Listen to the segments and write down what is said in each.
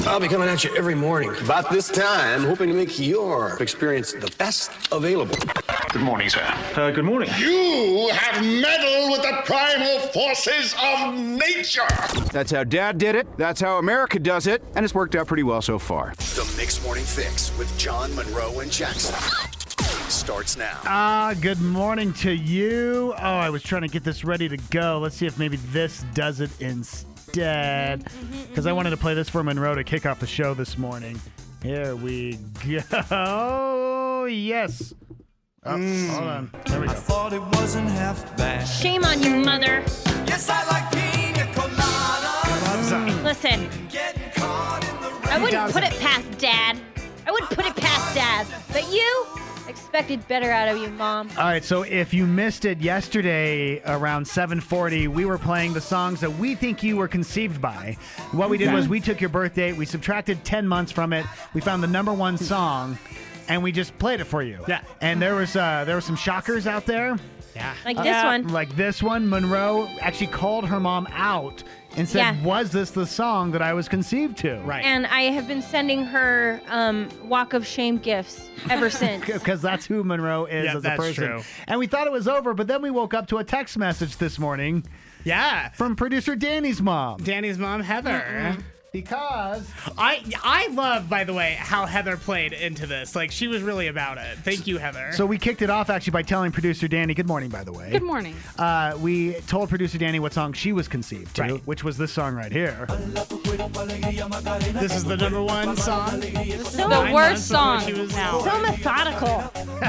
I'll be coming at you every morning. About this time, hoping to make your experience the best available. Good morning, sir. Good morning. You have meddled with the primal forces of nature. That's how Dad did it. That's how America does it. And it's worked out pretty well so far. The Mixed Morning Fix with John, Monroe, and Jackson starts now. Good morning to you. Oh, I was trying to get this ready to go. Let's see if maybe this does it instead. Because I wanted to play this for Monroe to kick off the show this morning. Here we go. Yes. Oh, hold on. There we go. I thought it wasn't half bad. Shame on you, mother. Yes, I like pina colada. Listen, Getting caught in the rain. I wouldn't put it past Dad. I wouldn't put it past Dad. But you expected better out of you, Mom. All right, so if you missed it yesterday around 7:40, we were playing the songs that we think you were conceived by. What we did was we took your birth date, we subtracted 10 months from it, we found the number one song, and we just played it for you. Yeah. And there were some shockers out there. Yeah. Like this one. Like this one, Monroe actually called her mom out and said, Yeah. was this the song that I was conceived to? Right. And I have been sending her walk of shame gifts ever since. Because that's who Monroe is Yeah, as a that's person. true. And we thought it was over, but then we woke up to a text message this morning Yeah. from producer Danny's mom. Danny's mom, Heather. Because I love, by the way, how Heather played into this. Like, she was really about it. Thank you, Heather. So we kicked it off actually by telling producer Danny, good morning, by the way. Good morning. We told producer Danny what song she was conceived to, Right. which was this song right here. This is the number one song. So, The 9 worst months before song she was now. so methodical.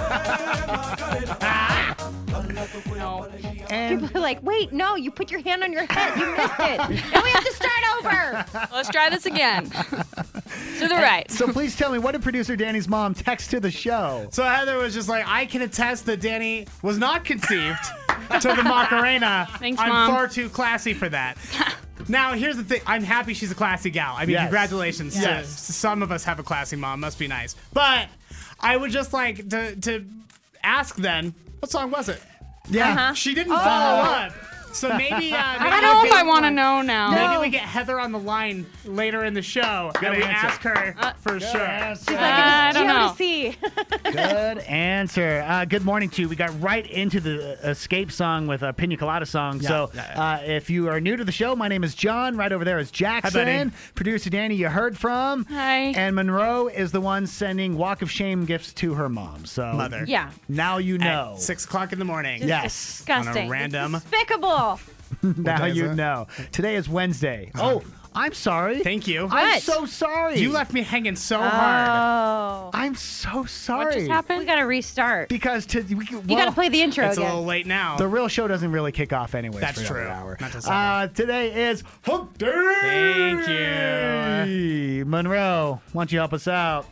No. And People are like, wait, no, you put your hand on your head. You missed it. And we have to start over. Let's try this again. To the right. so please tell me, what did producer Danny's mom text to the show? So Heather was just like, I can attest that Danny was not conceived to the Macarena. Thanks, I'm Mom. far too classy for that. Now, here's the thing. I'm happy she's a classy gal. I mean, Yes. congratulations. Yes. Some of us have a classy mom. Must be nice. But I would just like to ask then, what song was it? Yeah. Uh-huh. She didn't follow up. So maybe, I don't know if I want to know now. Maybe we get Heather on the line later in the show and we answer. ask her for sure. She's like, I it's don't know. GODC. Good answer. Good morning to you. We got right into the Escape song with a Pina Colada song. So if you are new to the show, my name is John. Right over there is Jackson. Producer Danny, you heard from. Hi. And Monroe is the one sending Walk of Shame gifts to her mom. So Mother. Yeah. now you know. At 6 o'clock in the morning. Yes. Disgusting. On a random- It's despicable. Now day is you it? know. Today is Wednesday. Oh, I'm sorry. Thank you. I'm What? so sorry. You left me hanging so hard. Oh. I'm so sorry. What just happened? We got to restart. Because You got to play the intro It's a again. little late now. the real show doesn't really kick off anyways. That's for another true. Hour. Not till Sunday. Today is Hump Day. Thank you. Monroe, why don't you help us out?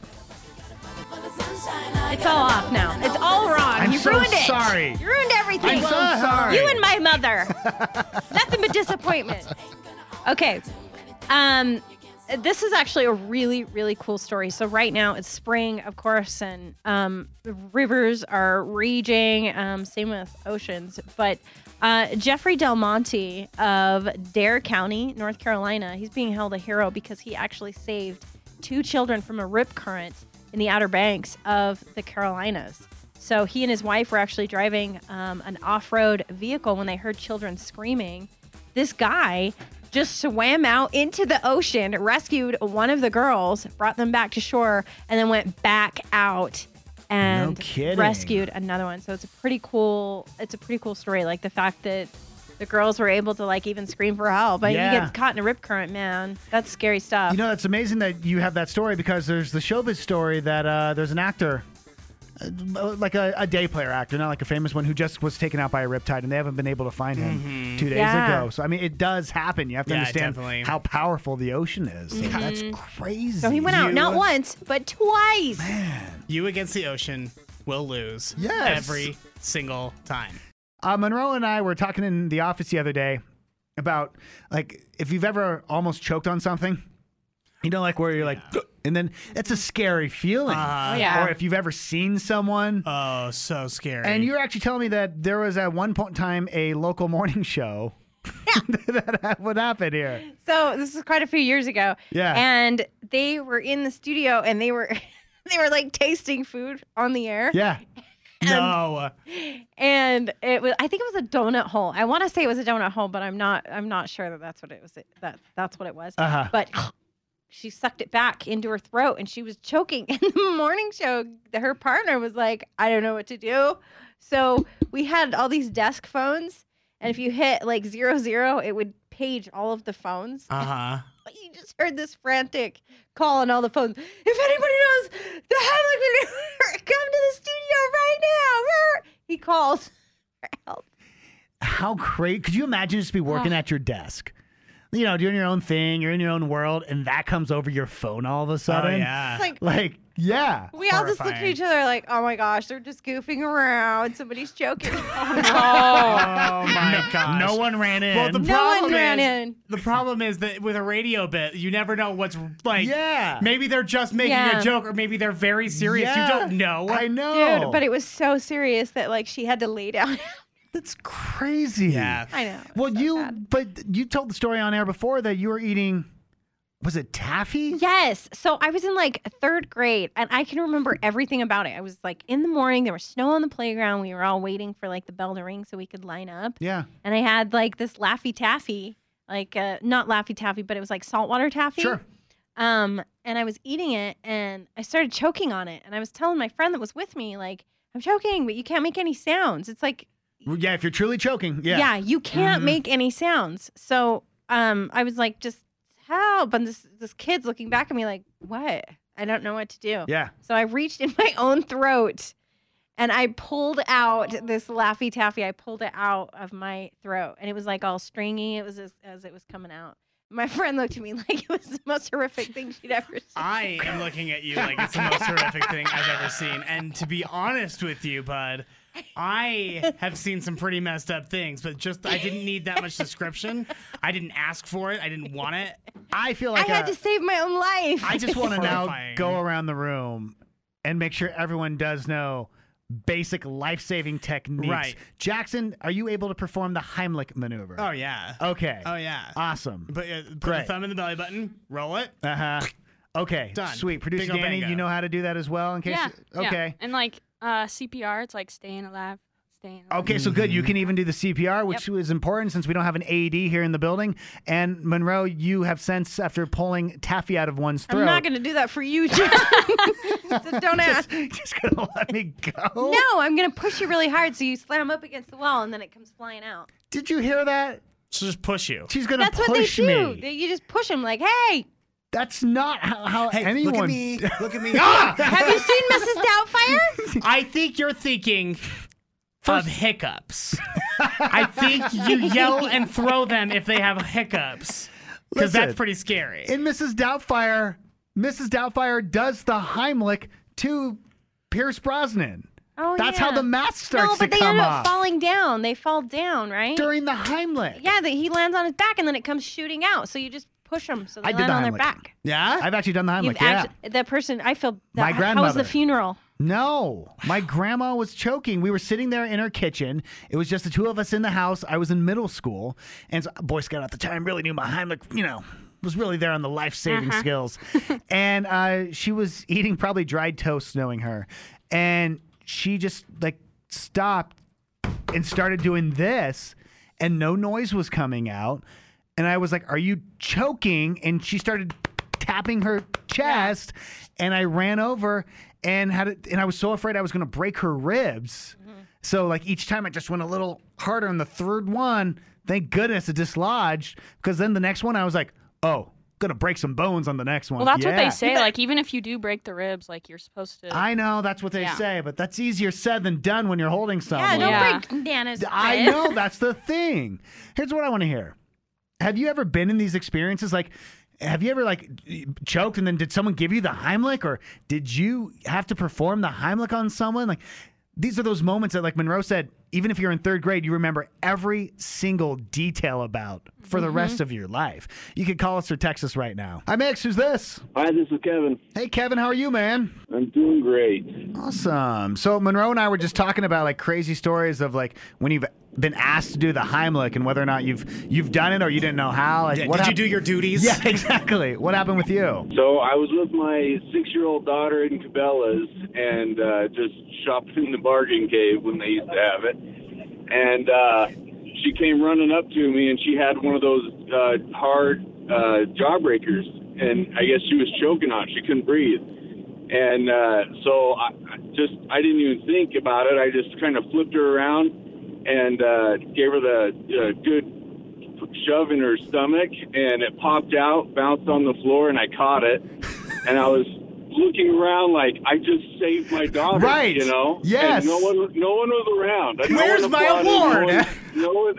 It's all off now. It's all wrong. I'm you so ruined it. sorry. You ruined everything. I'm so sorry. You and my mother. Nothing but disappointment. Okay. This is actually a really, really cool story. So right now it's spring, of course, and the rivers are raging. Same with oceans. But Jeffrey Del Monte of Dare County, North Carolina, he's being held a hero because he actually saved 2 children from a rip current in the Outer Banks of the Carolinas. So he and his wife were actually driving an off-road vehicle when they heard children screaming. This guy just swam out into the ocean, rescued one of the girls, brought them back to shore, and then went back out and No kidding. rescued another one. So it's a pretty cool story. Like the fact that the girls were able to like even scream for help. But Yeah. you get caught in a rip current, man. That's scary stuff. You know, it's amazing that you have that story because there's the showbiz story that there's an actor, like a day player actor, not like a famous one, who just was taken out by a riptide and they haven't been able to find him 2 days Yeah. ago. So, I mean, it does happen. You have to Yeah, understand definitely. how powerful the ocean is. So that's crazy. So he went out not once, but twice. You against the ocean will lose. Yes. Every single time. Monroe and I were talking in the office the other day about, like, if you've ever almost choked on something, you know, like where you're like, and then it's a scary feeling. Yeah. Or if you've ever seen someone. Oh, so scary. And you were actually telling me that there was at one point in time a local morning show What happened here? So this is quite a few years ago. Yeah. And they were in the studio and they were like tasting food on the air. Yeah. No. And I think it was a donut hole. I want to say it was a donut hole, but I'm not sure that that's what it was. That's what it was. Uh-huh. But she sucked it back into her throat and she was choking. And the morning show, her partner was like, I don't know what to do. So we had all these desk phones. And if you hit like 00, it would page all of the phones. Uh-huh. You just heard this frantic call on all the phones. If anybody knows the Heimlich maneuver, come to the studio right now. He calls for help. How great. Could you imagine just be working at your desk? You know, doing your own thing, you're in your own world, and that comes over your phone all of a sudden. Oh, yeah. Like, yeah. We all just looked at each other like, oh my gosh, they're just goofing around. Somebody's choking. Oh my gosh. No one ran in. Well, No one ran in. The problem is that with a radio bit, you never know what's like. Yeah. Maybe they're just making Yeah. a joke, or maybe they're very serious. Yeah. You don't know. I know. Dude, but it was so serious that like she had to lay down. That's crazy. Yeah. I know. Well, so sad. but you told the story on air before that you were eating, was it taffy? Yes. So I was in like 3rd grade and I can remember everything about it. I was like in the morning, there was snow on the playground. We were all waiting for like the bell to ring so we could line up. Yeah. And I had like this Laffy Taffy, like not Laffy Taffy, but it was like saltwater taffy. Sure. And I was eating it and I started choking on it. And I was telling my friend that was with me, like, I'm choking, but you can't make any sounds. It's like, Yeah, if you're truly choking. Yeah. yeah, you can't make any sounds. So I was like, just help. And this kid's looking back at me like, what? I don't know what to do. Yeah. So I reached in my own throat and I pulled out this Laffy Taffy. I pulled it out of my throat and it was like all stringy. It was as it was coming out. My friend looked at me like it was the most horrific thing she'd ever seen. I am looking at you like it's the most horrific thing I've ever seen. And to be honest with you, bud, I have seen some pretty messed up things, but I didn't need that much description. I didn't ask for it. I didn't want it. I feel I like had to save my own life. I just want to now Horrifying. go around the room and make sure everyone does know basic life-saving techniques. Right. Jackson, are you able to perform the Heimlich maneuver? Oh, yeah. Okay. Oh, yeah. Awesome. Put the Great. thumb in the belly button, roll it. Uh-huh. Okay. Done. Sweet. Producer Bingo, Danny, bango. you know how to do that as well in case Yeah. Okay. Yeah. And like CPR, it's like staying alive. Okay, so good. You can even do the CPR, which is important since we don't have an AED here in the building. And Monroe, you have sense after pulling taffy out of one's throat. I'm not going to do that for you, John. So don't ask. Just gonna let me go. No, I'm going to push you really hard so you slam up against the wall and then it comes flying out. Did you hear that? So just push you. She's gonna That's what they push do. me. You just push them like, hey, That's not how anyone. Look at me. Look at me. have you seen Mrs. Doubtfire? I think you're thinking of hiccups. I think you yell and throw them if they have hiccups. Because Listen, that's pretty scary. In Mrs. Doubtfire does the Heimlich to Pierce Brosnan. Oh, That's yeah. how the mask starts No, but to they come end up off. falling down. They fall down, right? During the Heimlich. Yeah, he lands on his back and then it comes shooting out. So you just push them so they I did land the on their Heimlich. back. Yeah? I've actually done the Heimlich, You've yeah. the person, I feel, My how was grandmother. the funeral? No, my grandma was choking. We were sitting there in her kitchen. It was just the two of us in the house. I was in middle school, and so, Boy Scout at the time really knew my Heimlich, was really there on the life-saving skills. And she was eating probably dried toast, knowing her, and she just stopped and started doing this, and no noise was coming out. And I was like, "Are you choking?" And she started tapping her chest, and I ran over and and I was so afraid I was going to break her ribs. So each time I just went a little harder on the third one. Thank goodness it dislodged, because then the next one I was like, oh, gonna break some bones on the next one. Well, that's what Yeah. they say. Like, even if you do break the ribs, like, you're supposed to. I know that's what they Yeah. say, but that's easier said than done when you're holding someone. Yeah, don't Yeah. break Nana's I rib. know, that's the thing. Here's what I want to hear. Have you ever been in these experiences? Have you ever choked and then did someone give you the Heimlich, or did you have to perform the Heimlich on someone? These are those moments that, like Monroe said, even if you're in third grade, you remember every single detail about for the rest of your life. You can call us or text us right now. Hi, Mix. Who's this? Hi, this is Kevin. Hey, Kevin. How are you, man? I'm doing great. Awesome. So Monroe and I were just talking about like crazy stories of like when you've been asked to do the Heimlich and whether or not you've done it or you didn't know how. Like, Did you do your duties? Yeah, exactly. What happened with you? So I was with my 6-year-old daughter in Cabela's and just shopping in the bargain cave when they used to have it. And she came running up to me and she had one of those hard jawbreakers. And I guess she was choking on it. She couldn't breathe. And so I didn't even think about it. I just kind of flipped her around and gave her the good shove in her stomach, and it popped out, bounced on the floor, and I caught it. And I was looking around like I just saved my daughter, right? You know? Yes. And no one was around. Where's my award? No one.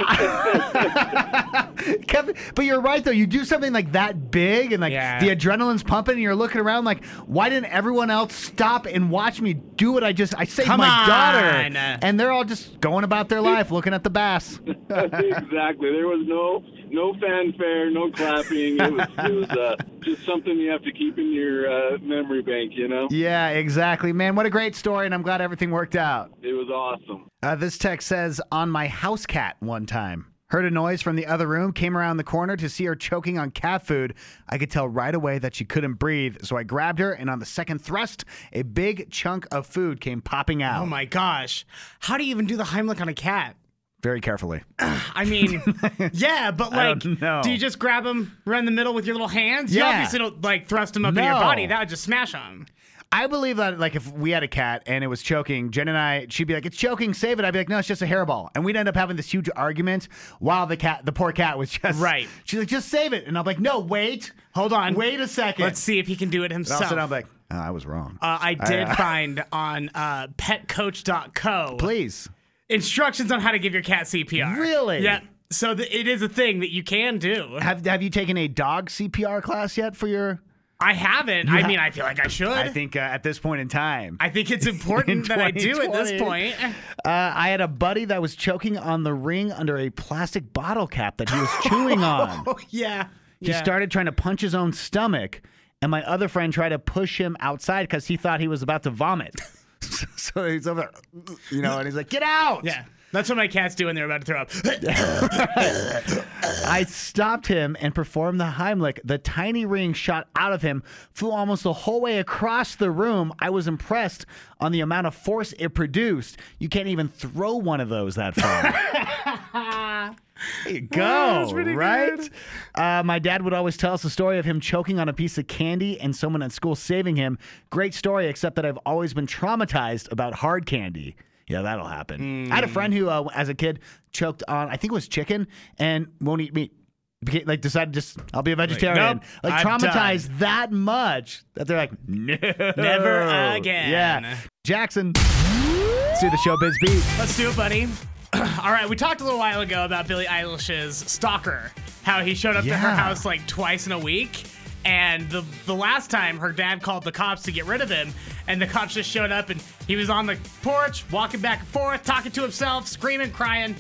Kevin, but you're right though. You do something like that big and like the adrenaline's pumping and you're looking around like, why didn't everyone else stop and watch me do what I saved my daughter? And they're all just going about their life looking at the bass. Exactly. There was no fanfare, no clapping. It was just something you have to keep in your memory bank, you know? Yeah, exactly. Man, what a great story, and I'm glad everything worked out. It was awesome. This text says, on my house cat one time. Heard a noise from the other room, came around the corner to see her choking on cat food. I could tell right away that she couldn't breathe, so I grabbed her, and on the second thrust, a big chunk of food came popping out. Oh, my gosh. How do you even do the Heimlich on a cat? Very carefully. I mean, yeah, but like, do you just grab them right in the middle with your little hands? Yeah. You obviously don't like thrust them up in your body. That would just smash them. I believe that, like, if we had a cat and it was choking, Jen and I, she'd be like, it's choking, save it. I'd be like, no, it's just a hairball. And we'd end up having this huge argument while the poor cat was just... Right. She's like, just save it. And I'm like, no, wait. Hold on. Wait a second. Let's see if he can do it himself. And I'm like, oh, I was wrong. I did find on petcoach.co. Please. Instructions on how to give your cat CPR. Really? Yeah. So it is a thing that you can do. Have you taken a dog CPR class yet for your... I haven't. I mean, I feel like I should. I think at this point in time. I think it's important that I do at this point. I had a buddy that was choking on the ring under a plastic bottle cap that he was chewing on. Oh, yeah. He started trying to punch his own stomach, and my other friend tried to push him outside because he thought he was about to vomit. So he's over there, and he's like, get out! Yeah. That's what my cats do when they're about to throw up. I stopped him and performed the Heimlich. The tiny ring shot out of him, flew almost the whole way across the room. I was impressed on the amount of force it produced. You can't even throw one of those that far. There you go, right? My dad would always tell us the story of him choking on a piece of candy and someone at school saving him. Great story, except that I've always been traumatized about hard candy. Yeah, that'll happen. I had a friend who, as a kid, choked on, I think it was chicken, and won't eat meat. Like, decided I'll be a vegetarian. Nope, traumatized that much that they're like, no. Never again. Yeah. Jackson, let's do the Showbiz Beat. Let's do it, buddy. All right, we talked a little while ago about Billie Eilish's stalker, how he showed up to her house like twice in a week. And the last time, her dad called the cops to get rid of him, and the cops just showed up, and he was on the porch, walking back and forth, talking to himself, screaming, crying.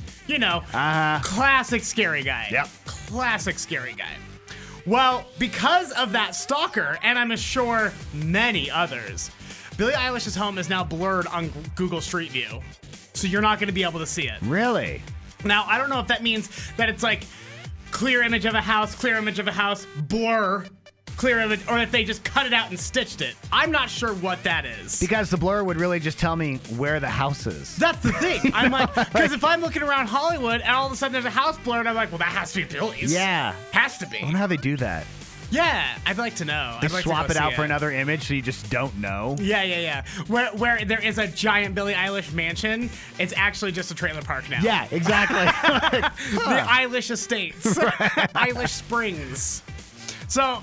Classic scary guy. Yep. Classic scary guy. Well, because of that stalker, and I'm sure many others, Billie Eilish's home is now blurred on Google Street View. So you're not going to be able to see it. Really? Now, I don't know if that means that it's like clear image of a house, blur, clear image, or if they just cut it out and stitched it. I'm not sure what that is. Because the blur would really just tell me where the house is. That's the thing. I'm like, because if I'm looking around Hollywood and all of a sudden there's a house blurred, I'm like, well, that has to be Billie's. Yeah. Has to be. I wonder how they do that. Yeah, I'd like to know. They I'd like swap to it out for another image so you just don't know. Yeah. Where there is a giant Billie Eilish mansion, it's actually just a trailer park now. Yeah, exactly. The Eilish Estates. Eilish Springs. So,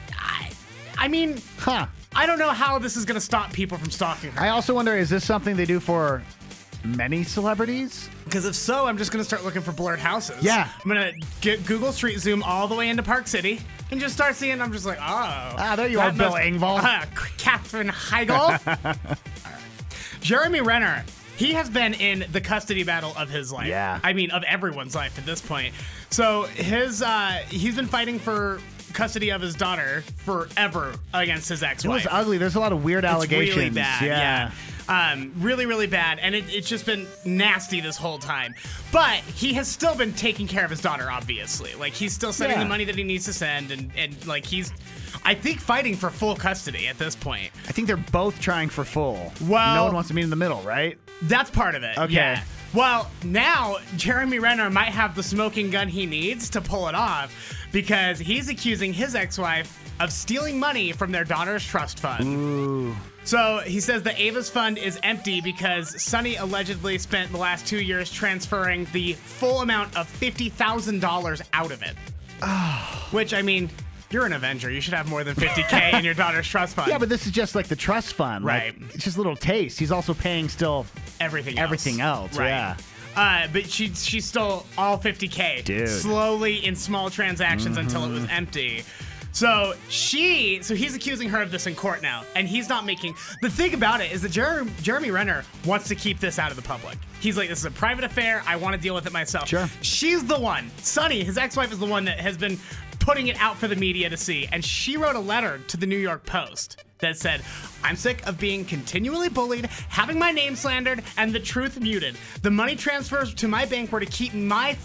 I mean, I don't know how this is going to stop people from stalking her. I also wonder, is this something they do for many celebrities? Because if so, I'm just going to start looking for blurred houses. Yeah. I'm going to get Google Street Zoom all the way into Park City and just start seeing, I'm just like, there you are, Bill Engvall. Katherine Heigl. Jeremy Renner He has been in the custody battle of his life. Yeah. I mean, of everyone's life at this point. So he's been fighting for custody of his daughter forever against his It ex-wife. was ugly. There's a lot of weird allegations. It's really bad. Yeah. Really, really bad. And it's just been nasty this whole time. But he has still been taking care of his daughter, obviously. Like, he's still sending the money that he needs to send. And like, he's, I think, fighting for full custody at this point. I think they're both trying for full. Well, no one wants to meet in the middle, right? That's part of it. Okay. Yeah. Well, now Jeremy Renner might have the smoking gun he needs to pull it off because he's accusing his ex-wife of stealing money from their daughter's trust fund. Ooh. So he says the Ava's fund is empty because Sonny allegedly spent the last 2 years transferring the full amount of $50,000 out of it. Oh. Which, I mean, you're an Avenger. You should have more than $50K in your daughter's trust fund. Yeah, but this is just like the trust fund. Right. Like, it's just a little taste. He's also paying still everything else. Right. Yeah. But she stole all $50K. Dude. Slowly in small transactions until it was empty. So he's accusing her of this in court now, and he's not making. The thing about it is that Jeremy Renner wants to keep this out of the public. He's like, this is a private affair. I want to deal with it myself. Sure. She's the one. Sonny, his ex-wife, is the one that has been putting it out for the media to see, and she wrote a letter to the New York Post that said, I'm sick of being continually bullied, having my name slandered, and the truth muted. The money transfers to my bank were to keep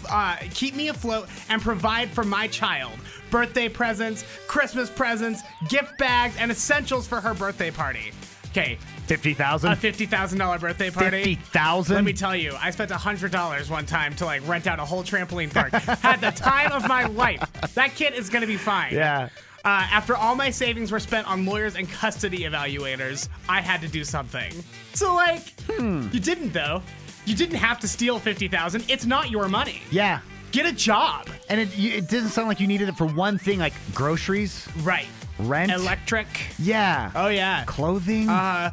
me afloat and provide for my child. Birthday presents, Christmas presents, gift bags, and essentials for her birthday party. Okay. $50,000? A $50,000 birthday party. $50,000? Let me tell you, I spent $100 one time to like rent out a whole trampoline park. Had the time of my life. That kid is going to be fine. Yeah. After all my savings were spent on lawyers and custody evaluators, I had to do something. So, like, you didn't, though. You didn't have to steal $50,000. It's not your money. Yeah. Get a job. And it doesn't sound like you needed it for one thing, like groceries. Right. Rent. Electric. Yeah. Oh, yeah. Clothing. Well,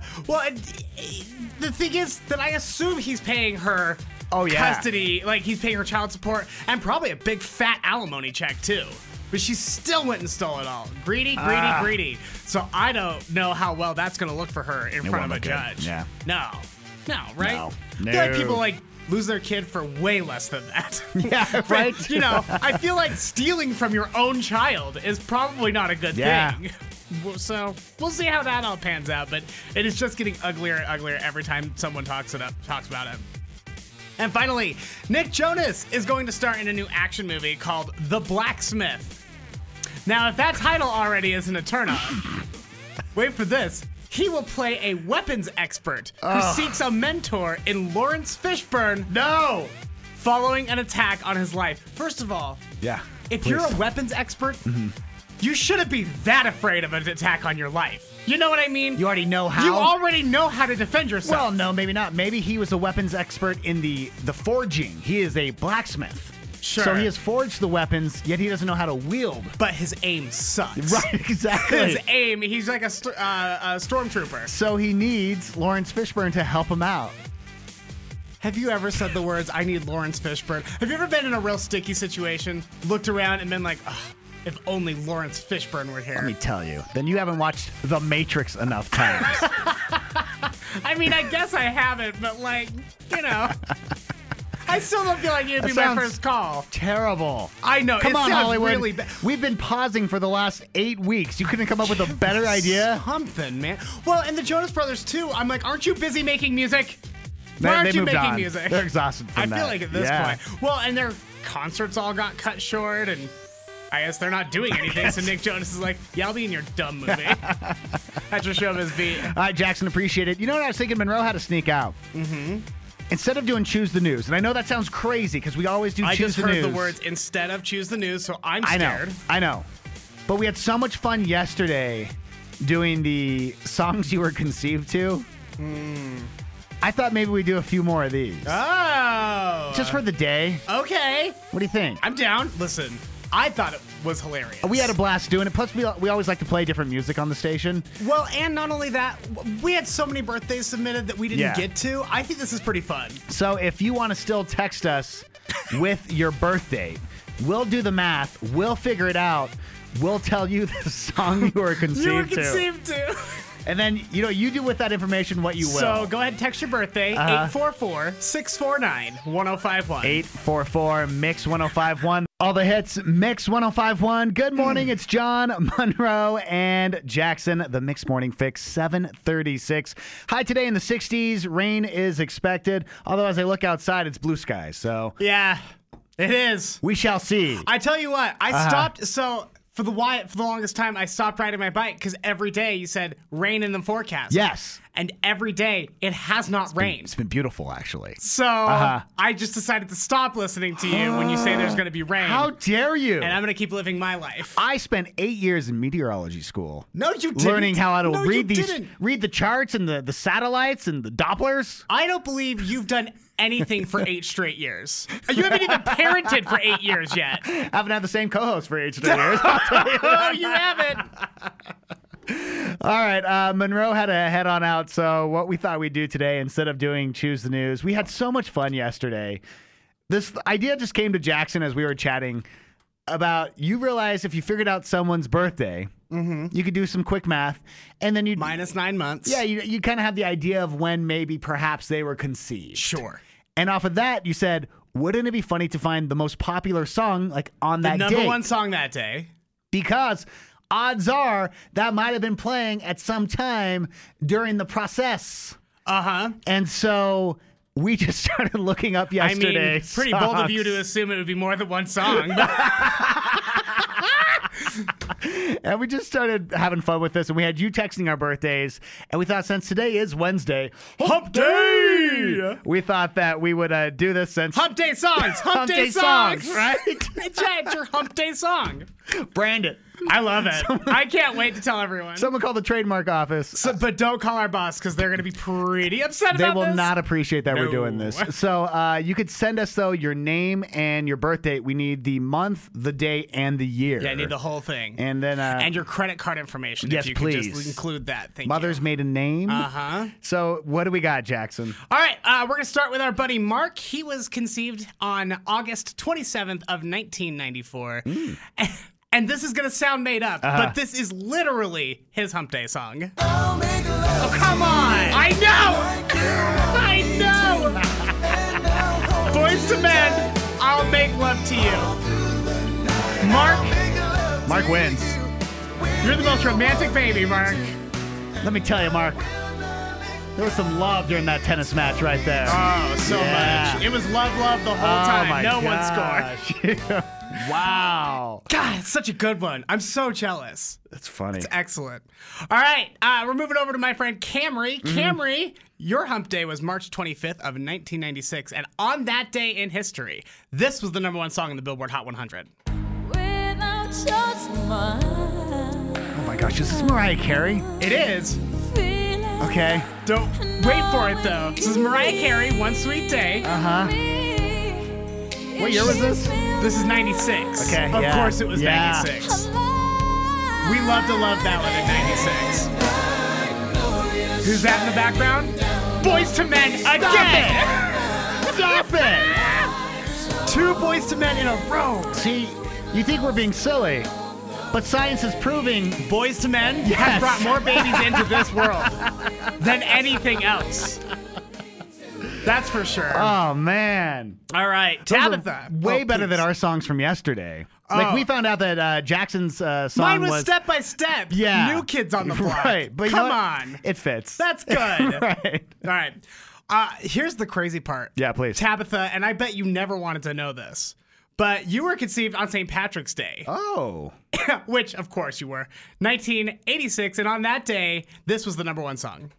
the thing is that I assume he's paying her custody, like he's paying her child support, and probably a big fat alimony check, too. But she still went and stole it all. Greedy. So I don't know how well that's going to look for her in front of a judge. Yeah. No, right? No. I feel like people like lose their kid for way less than that. Yeah, right? You know, I feel like stealing from your own child is probably not a good thing. So we'll see how that all pans out. But it is just getting uglier and uglier every time someone talks about it. And finally, Nick Jonas is going to star in a new action movie called The Blacksmith. Now, if that title already isn't a turnoff, wait for this. He will play a weapons expert who seeks a mentor in Lawrence Fishburne. No! Following an attack on his life. First of all, if you're a weapons expert, you shouldn't be that afraid of an attack on your life. You know what I mean? You already know how? You already know how to defend yourself. Well, no, maybe not. Maybe he was a weapons expert in the forging. He is a blacksmith. Sure. So he has forged the weapons, yet he doesn't know how to wield. But his aim sucks. Right, exactly. His aim, he's like a stormtrooper. So he needs Lawrence Fishburne to help him out. Have you ever said the words, I need Lawrence Fishburne? Have you ever been in a real sticky situation, looked around and been like, if only Lawrence Fishburne were here? Let me tell you. Then you haven't watched The Matrix enough times. I mean, I guess I haven't, but like, you know. I still don't feel like it'd be my first call. Terrible. I know. Come on, Hollywood. Really We've been pausing for the last 8 weeks. You couldn't come up with a better idea? Something, man. Well, and the Jonas Brothers, too. I'm like, aren't you busy making music? Why aren't you making music? They're exhausted from I that. feel like at this point. Well, and their concerts all got cut short, and I guess they're not doing anything. So Nick Jonas is like, yeah, I'll be in your dumb movie. That's your show, Ms. B. All right, Jackson, appreciate it. You know what I was thinking? Monroe had to sneak out. Mm-hmm. Instead of doing Choose the News, and I know that sounds crazy because we always do Choose the News. I just heard the words instead of Choose the News, so I'm scared. I know. But we had so much fun yesterday doing the songs you were conceived to. I thought maybe we'd do a few more of these. Oh. Just for the day. Okay. What do you think? I'm down. Listen, I thought it was hilarious. We had a blast doing it. Plus, we always like to play different music on the station. Well, and not only that, we had so many birthdays submitted that we didn't get to. I think this is pretty fun. So if you want to still text us with your birth date, we'll do the math. We'll figure it out. We'll tell you the song you were conceived to. And then, you do with that information what you will. So go ahead and text your birthday, 844-649-1051. 844-MIX-1051. All the hits, Mix 1051. Good morning, it's John, Monroe, and Jackson. The Mix Morning Fix, 7:36. High today in the 60s. Rain is expected. Although as I look outside, it's blue skies. So yeah, it is. We shall see. I tell you what, I stopped. So for the longest time, I stopped riding my bike because every day you said rain in the forecast. Yes. And every day it has not rained. It's been beautiful, actually. So I just decided to stop listening to you when you say there's going to be rain. How dare you? And I'm going to keep living my life. I spent 8 years in meteorology school. No, you didn't. Learning how to read the charts and the satellites and the Dopplers. I don't believe you've done anything for 8 straight years. You haven't even parented for 8 years yet. Haven't had the same co-host for 8 straight years. Oh, you haven't. All right, Monroe had to head on out, so what we thought we'd do today, instead of doing Choose the News, we had so much fun yesterday. This idea just came to Jackson as we were chatting about, you realize if you figured out someone's birthday, you could do some quick math, and then you'd... minus 9 months. Yeah, you kind of have the idea of when maybe perhaps they were conceived. Sure. And off of that, you said, wouldn't it be funny to find the most popular song on that The date? number one song that day. Because odds are that might have been playing at some time during the process. Uh-huh. And so we just started looking up yesterday. I mean, pretty bold of you to assume it would be more than one song. And we just started having fun with this, and we had you texting our birthdays, and we thought since today is Wednesday, Hump Day! We thought that we would do this since... Hump Day songs! Hump Day songs! Right? It's your Hump Day song. Brand it. I love it. I can't wait to tell everyone. Someone call the trademark office. But don't call our boss because they're going to be pretty upset about this. They will not appreciate that we're doing this. So you could send us, though, your name and your birth date. We need the month, the day, and the year. Yeah, I need the whole thing. And then... and your credit card information. Yes, if you please. could just include that. Thank Mother's you. maiden name. Uh-huh. So what do we got, Jackson? All right, we're going to start with our buddy Mark. He was conceived on August 27th of 1994. And this is going to sound made up, but this is literally his Hump Day song. Oh, come on! I know! Boys to Men, I'll make love to you. Mark wins. You're the most romantic baby, Mark. Let me tell you, Mark. There was some love during that tennis match right there. Oh, so much. It was love the whole time. No one scored. Wow. God, it's such a good one. I'm so jealous. That's funny. It's excellent. All right, we're moving over to my friend Camry. Camry, your hump day was March 25th of 1996, and on that day in history, this was the number one song in the Billboard Hot 100. Oh my gosh, is this Mariah Carey? It is. Okay. Don't wait for it though. This is Mariah Carey, One Sweet Day. What year was this? This is 96. Okay, Of course it was 96. We love to love that one in 96. Who's that in the background? Boys to Men again! Stop it! 2 Boys to Men in a row. See, you think we're being silly, but science is proving Boys to Men have brought more babies into this world than anything else. That's for sure. Oh, man. All right, Tabitha. Way better than our songs from yesterday. Like, we found out that Jackson's song Mine was Step by Step. Yeah. New Kids on the Block. Right. But Come on. It fits. That's good. Right. All right. Here's the crazy part. Yeah, please. Tabitha, and I bet you never wanted to know this, but you were conceived on St. Patrick's Day. Oh. Which, of course, you were. 1986, and on that day, this was the number one song.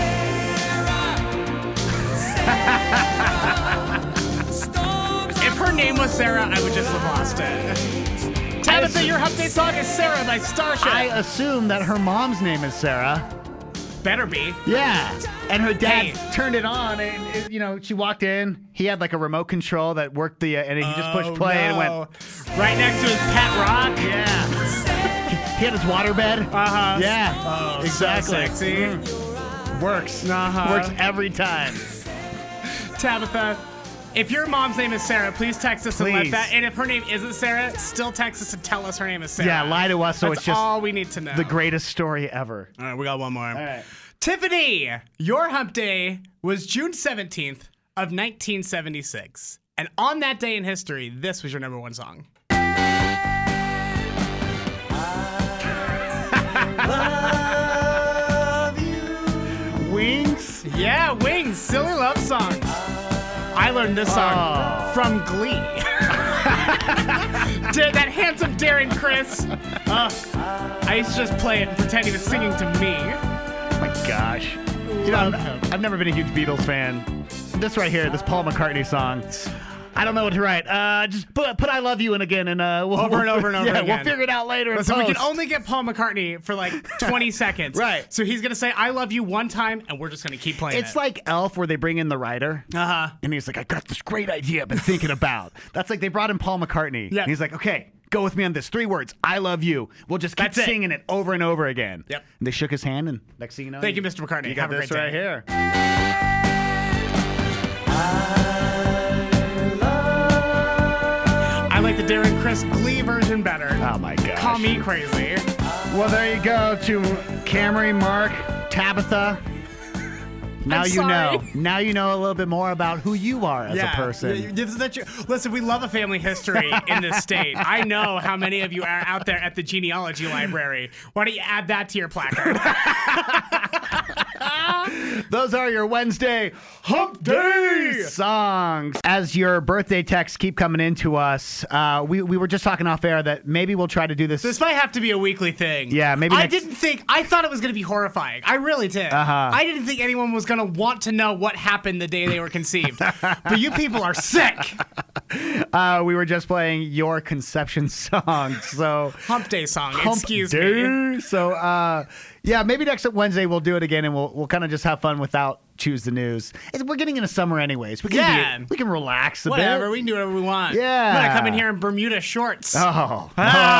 If her name was Sarah, I would just have lost it. Tabitha, your Hump Day song is Sarah by Starship. I assume that her mom's name is Sarah. Better be. Yeah. And her dad turned it on, and, she walked in. He had, like, a remote control that worked and he just pushed play and went... Right next to his pet rock? Yeah. He had his waterbed. Uh-huh. Yeah. Oh, exactly. So sexy. Works. Uh-huh. Works every time. Tabitha, If your mom's name is Sarah, please text us and let Please. that. And if her name isn't Sarah, still text us and tell us her name is Sarah. Yeah, lie to us so That's it's just all we need to know. the greatest story ever. All right, we got one more. All right. Tiffany, your hump day was June 17th of 1976. And on that day in history, this was your number one song. Wings? Yeah, Wings, Silly Love Song. I learned this song from Glee. That handsome Darren Criss. I used to just play it and pretend he was singing to me. My gosh. You know, I've never been a huge Beatles fan. This right here, this Paul McCartney song. I don't know what to write. Just put "I Love You" in again, and we'll Over and over again. We'll figure it out later. Listen, we in can post. only get Paul McCartney for like 20 seconds. Right. So he's going to say, I love you one time, and we're just going to keep playing It's it. like Elf, where they bring in the writer, and he's like, "I got this great idea I've been thinking about." That's like they brought in Paul McCartney. Yeah. And he's like, "Okay, go with me on this. 3 words. I love you. We'll just keep That's it. singing it over and over again." Yep. And they shook his hand, and next thing you know, Thank you, Mr. McCartney. You got Have a this great right day. here. I like the Darren Criss Glee version better. Oh my gosh. Call me crazy. Well, there you go to Camry, Mark, Tabitha. Now I'm you sorry. know. Now you know a little bit more about who you are as a person. Isn't that true? Listen, we love a family history in this state. I know how many of you are out there at the genealogy library. Why don't you add that to your placard? Those are your Wednesday Hump Day songs. As your birthday texts keep coming into us, we were just talking off air that maybe we'll try to do this. This might have to be a weekly thing. Yeah, maybe I next- I thought it was going to be horrifying. I really did. I didn't think anyone was going to want to know what happened the day they were conceived. But you people are sick. We were just playing your conception song. So Hump Day song. Hump Excuse Day. me. So, yeah, maybe next Wednesday we'll do it again, and we'll kind of just have fun without Choose the News. We're getting into summer anyways. We can we can relax a Whatever. bit. We can do whatever we want. Yeah. I'm going to come in here in Bermuda shorts. Oh.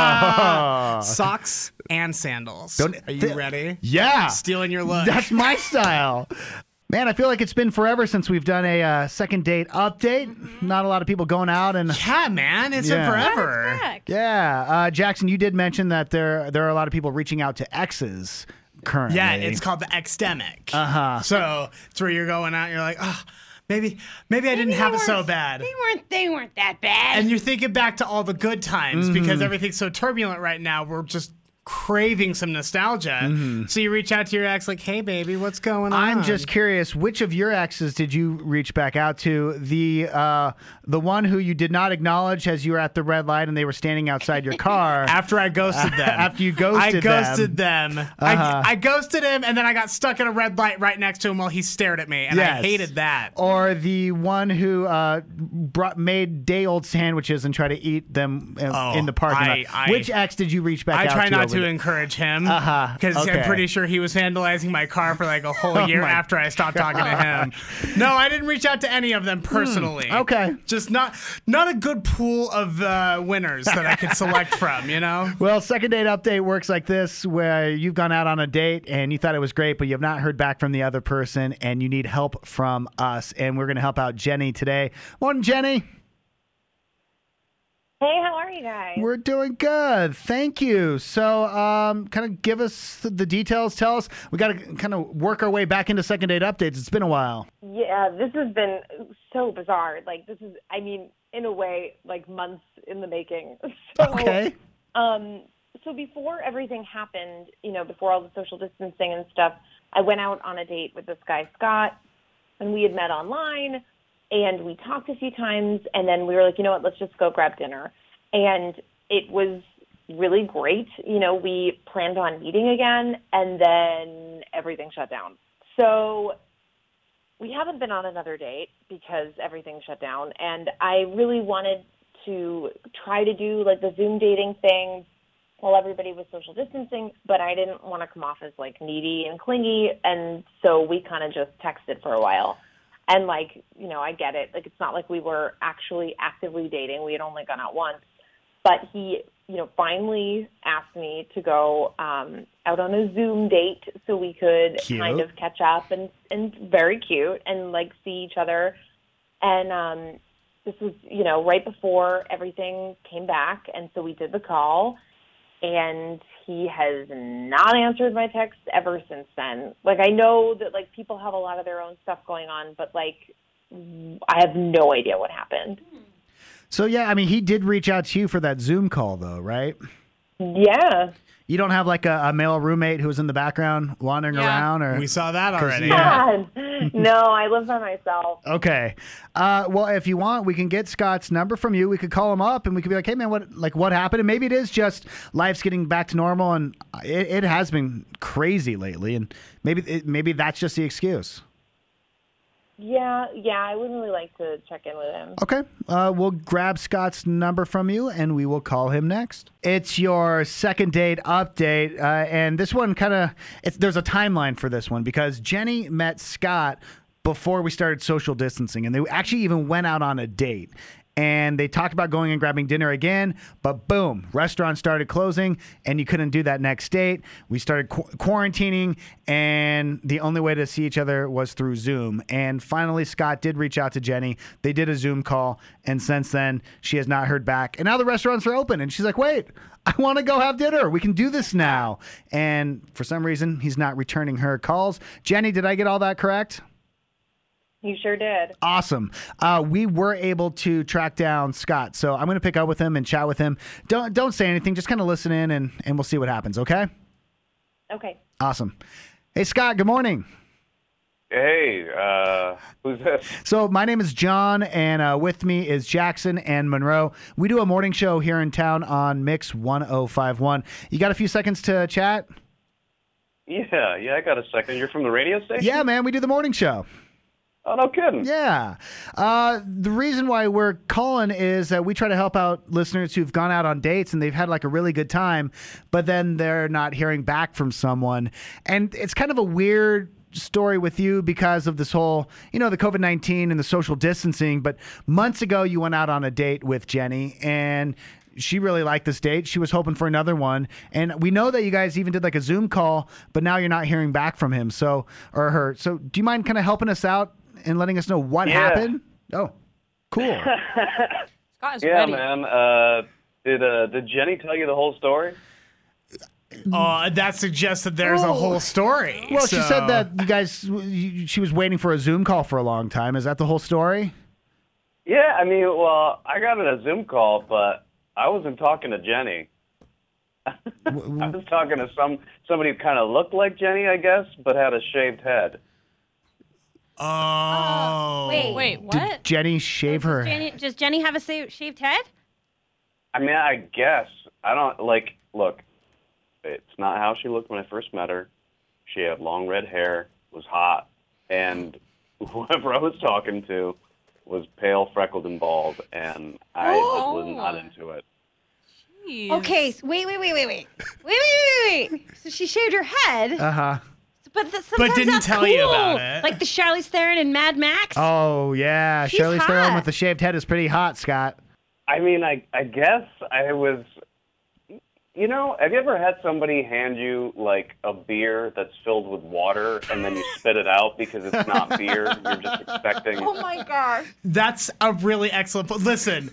Socks and sandals. Are you ready? Yeah. Stealing your look. That's my style. Man, I feel like it's been forever since we've done a second date update. Not a lot of people going out and yeah, man, it's been forever. Yeah, Jackson, you did mention that there are a lot of people reaching out to exes currently. Yeah, it's called the exdemic. So it's where you're going out and you're like, oh, maybe I didn't have it so bad. They weren't that bad. And you're thinking back to all the good times because everything's so turbulent right now. We're just craving some nostalgia. So you reach out to your ex like, hey, baby, what's going on? I'm just curious, which of your exes did you reach back out to? The one who you did not acknowledge as you were at the red light and they were standing outside your car. After I ghosted them. After you ghosted them. I ghosted them. I ghosted him, and then I got stuck at a red light right next to him while he stared at me, and I hated that. Or the one who made day-old sandwiches and tried to eat them in the parking lot. Which ex did you reach back out to? I try not to encourage him because I'm pretty sure he was vandalizing my car for like a whole year after I stopped talking to him. No, I didn't reach out to any of them personally. Okay. Just not a good pool of winners that I could select from, you know? Well, second date update works like this, where you've gone out on a date and you thought it was great, but you have not heard back from the other person and you need help from us. And we're going to help out Jenny today. Morning, Jenny. Hey, how are you guys? We're doing good. Thank you. So kind of give us the details. Tell us. We got to kind of work our way back into second date updates. It's been a while. Yeah, this has been so bizarre. Like, this is, I mean, in a way, like months in the making. So, okay. So before everything happened, you know, before all the social distancing and stuff, I went out on a date with this guy, Scott, and we had met online. And we talked a few times, and then we were like, you know what, let's just go grab dinner. And it was really great. You know, we planned on meeting again, and then everything shut down. So we haven't been on another date because everything shut down. And I really wanted to try to do, like, the Zoom dating thing while everybody was social distancing, but I didn't want to come off as, like, needy and clingy. And so we kind of just texted for a while. And, like, you know, I get it. Like, it's not like we were actually actively dating. We had only gone out once. But he, you know, finally asked me to go out on a Zoom date so we could kind of catch up and very cute and, like, see each other And this was, right before everything came back. And so we did the call, and he has not answered my texts ever since then. Like, I know that, like, people have a lot of their own stuff going on, but, like, I have no idea what happened. So, yeah, I mean, he did reach out to you for that Zoom call, though, right? Yeah. You don't have, like, a male roommate who was in the background wandering around? Or We saw that already. Yeah. No, I live by myself. Okay. Well, if you want, we can get Scott's number from you. We could call him up, and we could be like, hey, man, what happened? And maybe it is just life's getting back to normal, and it has been crazy lately, and maybe that's just the excuse. Yeah, I would really like to check in with him. Okay. We'll grab Scott's number from you, and we will call him next. It's your second date update, and this one there's a timeline for this one because Jenny met Scott before we started social distancing, and they actually even went out on a date. And they talked about going and grabbing dinner again, but boom, restaurants started closing, and you couldn't do that next date. We started quarantining, and the only way to see each other was through Zoom. And finally, Scott did reach out to Jenny. They did a Zoom call, and since then, she has not heard back. And now the restaurants are open, and she's like, wait, I want to go have dinner. We can do this now. And for some reason, he's not returning her calls. Jenny, did I get all that correct? You sure did. Awesome. We were able to track down Scott, so I'm going to pick up with him and chat with him. Don't say anything. Just kind of listen in, and we'll see what happens, okay? Okay. Awesome. Hey, Scott, good morning. Hey, who's this? So my name is John, and with me is Jackson and Monroe. We do a morning show here in town on Mix 1051. You got a few seconds to chat? Yeah, I got a second. You're from the radio station? Yeah, man, we do the morning show. Oh, no kidding. Yeah. The reason why we're calling is that we try to help out listeners who've gone out on dates and they've had like a really good time, but then they're not hearing back from someone. And it's kind of a weird story with you because of this whole, the COVID-19 and the social distancing. But months ago, you went out on a date with Jenny, and she really liked this date. She was hoping for another one. And we know that you guys even did like a Zoom call, but now you're not hearing back from him or her. So do you mind kind of helping us out and letting us know what happened? Oh, cool. Scott is yeah, ready. man. Did Jenny tell you the whole story? That suggests that there's a whole story. Well, she said that she was waiting for a Zoom call for a long time. Is that the whole story? Yeah, I mean, well, I got in a Zoom call, but I wasn't talking to Jenny. I was talking to somebody who kind of looked like Jenny, I guess, but had a shaved head. Oh. Wait, what? Did Jenny shave her? Does Jenny have a shaved head? I mean, I guess. I don't, look, it's not how she looked when I first met her. She had long red hair, was hot, and whoever I was talking to was pale, freckled, and bald, and I was not into it. Jeez. Okay, wait. So she shaved her head. Uh-huh. But But didn't that's tell cool. you about it. Like the Charlize Theron in Mad Max. Oh, yeah. She's Charlize Theron hot. with the shaved head is pretty hot, Scott. I mean, I guess I was... have you ever had somebody hand you, like, a beer that's filled with water, and then you spit it out because it's not beer? You're just expecting... Oh, my gosh. That's a really excellent point. Listen,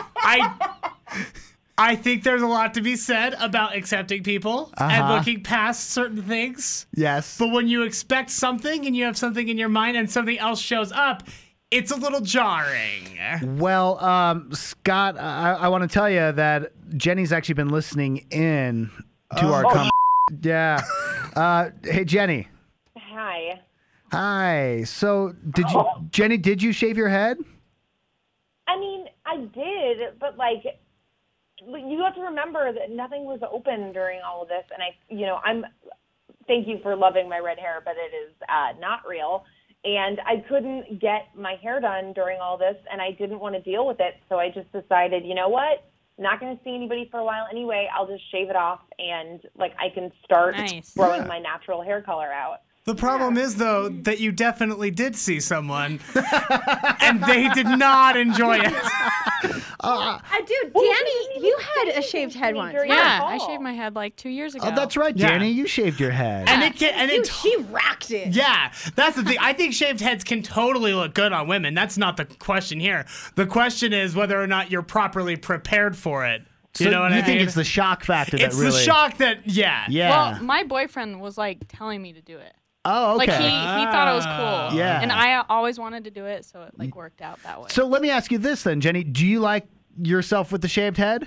I think there's a lot to be said about accepting people and looking past certain things. Yes. But when you expect something and you have something in your mind and something else shows up, it's a little jarring. Well, Scott, I want to tell you that Jenny's actually been listening in to our conversation. Yeah. Hey, Jenny. Hi. Hi. So, Jenny, did you shave your head? I mean, I did, but you have to remember that nothing was open during all of this, and thank you for loving my red hair, but it is not real. And I couldn't get my hair done during all this, and I didn't want to deal with it. So I just decided, you know what? Not going to see anybody for a while anyway. I'll just shave it off, and I can start growing my natural hair color out. The problem is, though, that you definitely did see someone, and they did not enjoy it. Dude, Danny, you had a shaved head once. Yeah, I shaved my head like 2 years ago. Oh, that's right, Yeah. Danny. You shaved your head. She racked it. Yeah, that's the thing. I think shaved heads can totally look good on women. That's not the question here. The question is whether or not you're properly prepared for it. So You know what I mean? you think it's the shock factor that It's really... the shock that, yeah. Yeah. Well, my boyfriend was like telling me to do it. Oh, okay. Like he thought it was cool. Yeah. And I always wanted to do it, so it like worked out that way. So let me ask you this then, Jenny. Do you like yourself with the shaved head?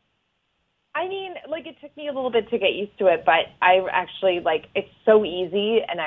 I mean, like, it took me a little bit to get used to it, but I actually, like, it's so easy, and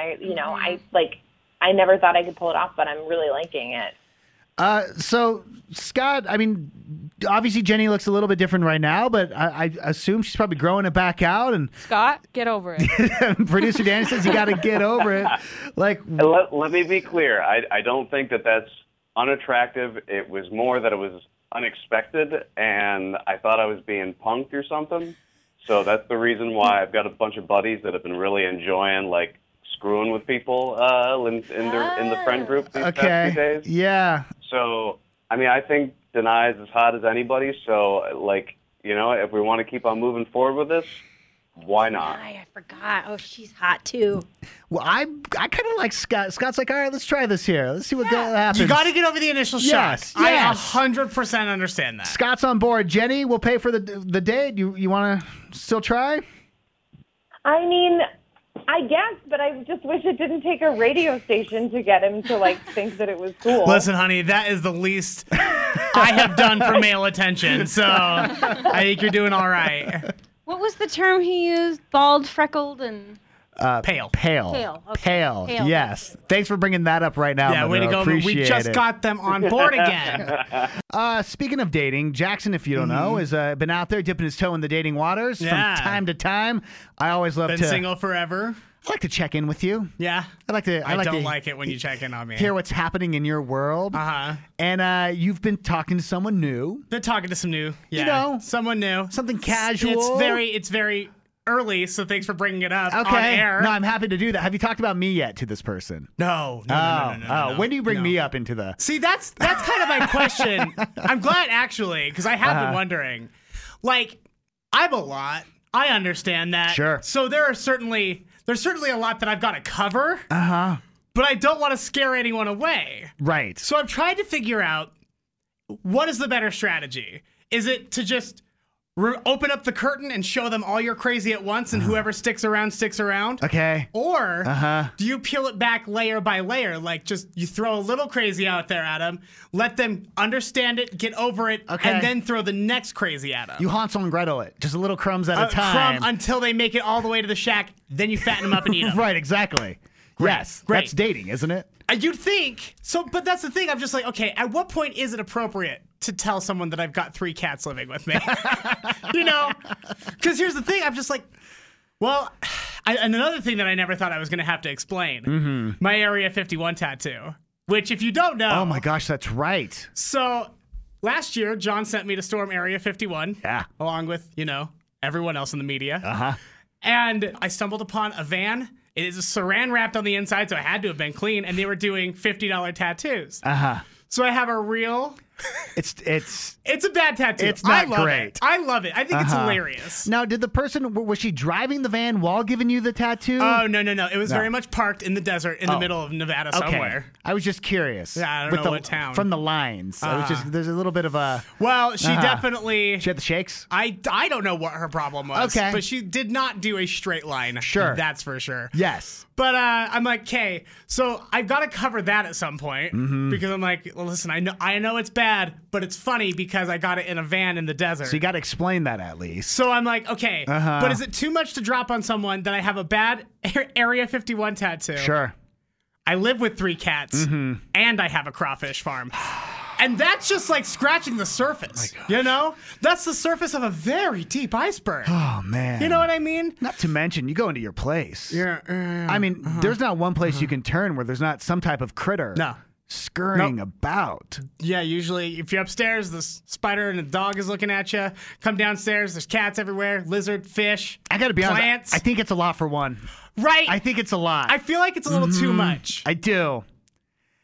I never thought I could pull it off, but I'm really liking it. So, Scott, I mean, obviously Jenny looks a little bit different right now, but I assume she's probably growing it back out. And Scott, get over it. Producer Danny says you got to get over it. Like, let me be clear. I don't think that that's unattractive. It was more that it was unexpected, and I thought I was being punked or something. So that's the reason why I've got a bunch of buddies that have been really enjoying, like, screwing with people in the friend group these past few days. Yeah. So, I mean, I think Denai is as hot as anybody. So, like, you know, if we want to keep on moving forward with this, why not? I forgot. Oh, she's hot too. Well, I kind of like Scott. Scott's like, all right, let's try this here. Let's see what happens. You got to get over the initial shock. Yes. I 100% understand that. Scott's on board. Jenny, we'll pay for the date. You want to still try? I mean, I guess, but I just wish it didn't take a radio station to get him to, like, think that it was cool. Listen, honey, that is the least I have done for male attention, so I think you're doing all right. What was the term he used? Bald, freckled, and... Pale. Pale, okay. Pale. Pale. Yes. Thanks for bringing that up right now. Yeah, way to Monroe. go. Appreciate We just it. got them on board again. Speaking of dating, Jackson, if you don't know, has been out there dipping his toe in the dating waters Yeah. from time to time. I always love Been to single forever. I like to check in with you. Yeah. I like to. I like don't to like it when you check in on me. hear what's happening in your world. Uh-huh. And you've been talking to someone new. Been talking to some new. Yeah. You know, someone new. Something casual. It's very early, so thanks for bringing it up on Okay. air. No, I'm happy to do that. Have you talked about me yet to this person? No. When do you bring me up into the? See, that's kind of my question. I'm glad, actually, because I have been wondering. Like, I'm a lot. I understand that. Sure. So there's certainly a lot that I've got to cover. Uh-huh. But I don't want to scare anyone away. Right. So I'm trying to figure out what is the better strategy. Is it to just open up the curtain and show them all your crazy at once, and whoever sticks around, sticks around? Okay. Or do you peel it back layer by layer? Like, just you throw a little crazy out there at them, let them understand it, get over it, and then throw the next crazy at them. You Hansel and Gretel it. Just a little crumbs at a time. Crumb until they make it all the way to the shack. Then you fatten them up and eat them. Right, exactly. Yes. Great. That's dating, isn't it? You'd think. So, but that's the thing. I'm just like, okay, at what point is it appropriate to tell someone that I've got 3 cats living with me? You know? Because here's the thing. I'm just like, well, and another thing that I never thought I was going to have to explain. My Area 51 tattoo, which if you don't know. Oh my gosh, that's right. So last year, John sent me to storm Area 51. Yeah. Along with, everyone else in the media. Uh-huh. And I stumbled upon a van. It is saran wrapped on the inside, so it had to have been clean. And they were doing $50 tattoos. Uh-huh. So I have a real. It's a bad tattoo. It's not I love great. It. I love it. I think it's hilarious. Now, did the person, was she driving the van while giving you the tattoo? Oh, no. It was very much parked in the desert in the middle of Nevada somewhere. I was just curious. Yeah, I don't know what town. From the lines. I was just, there's a little bit of a. Well, she definitely. She had the shakes? I don't know what her problem was. Okay. But she did not do a straight line. Sure. That's for sure. Yes. But I'm like, okay, so I've got to cover that at some point because I'm like, well, listen, I know it's bad, but it's funny because I got it in a van in the desert. So you got to explain that at least. So I'm like, okay, but is it too much to drop on someone that I have a bad Area 51 tattoo? Sure. I live with 3 cats and I have a crawfish farm. And that's just like scratching the surface, That's the surface of a very deep iceberg. Oh, man. You know what I mean? Not to mention, you go into your place. Yeah. I mean, there's not one place you can turn where there's not some type of critter scurrying about. Yeah, usually if you're upstairs, the spider and the dog is looking at you. Come downstairs, there's cats everywhere, lizard, fish, I got to be plants. honest. I think it's a lot for one. Right. I think it's a lot. I feel like it's a little too much. I do.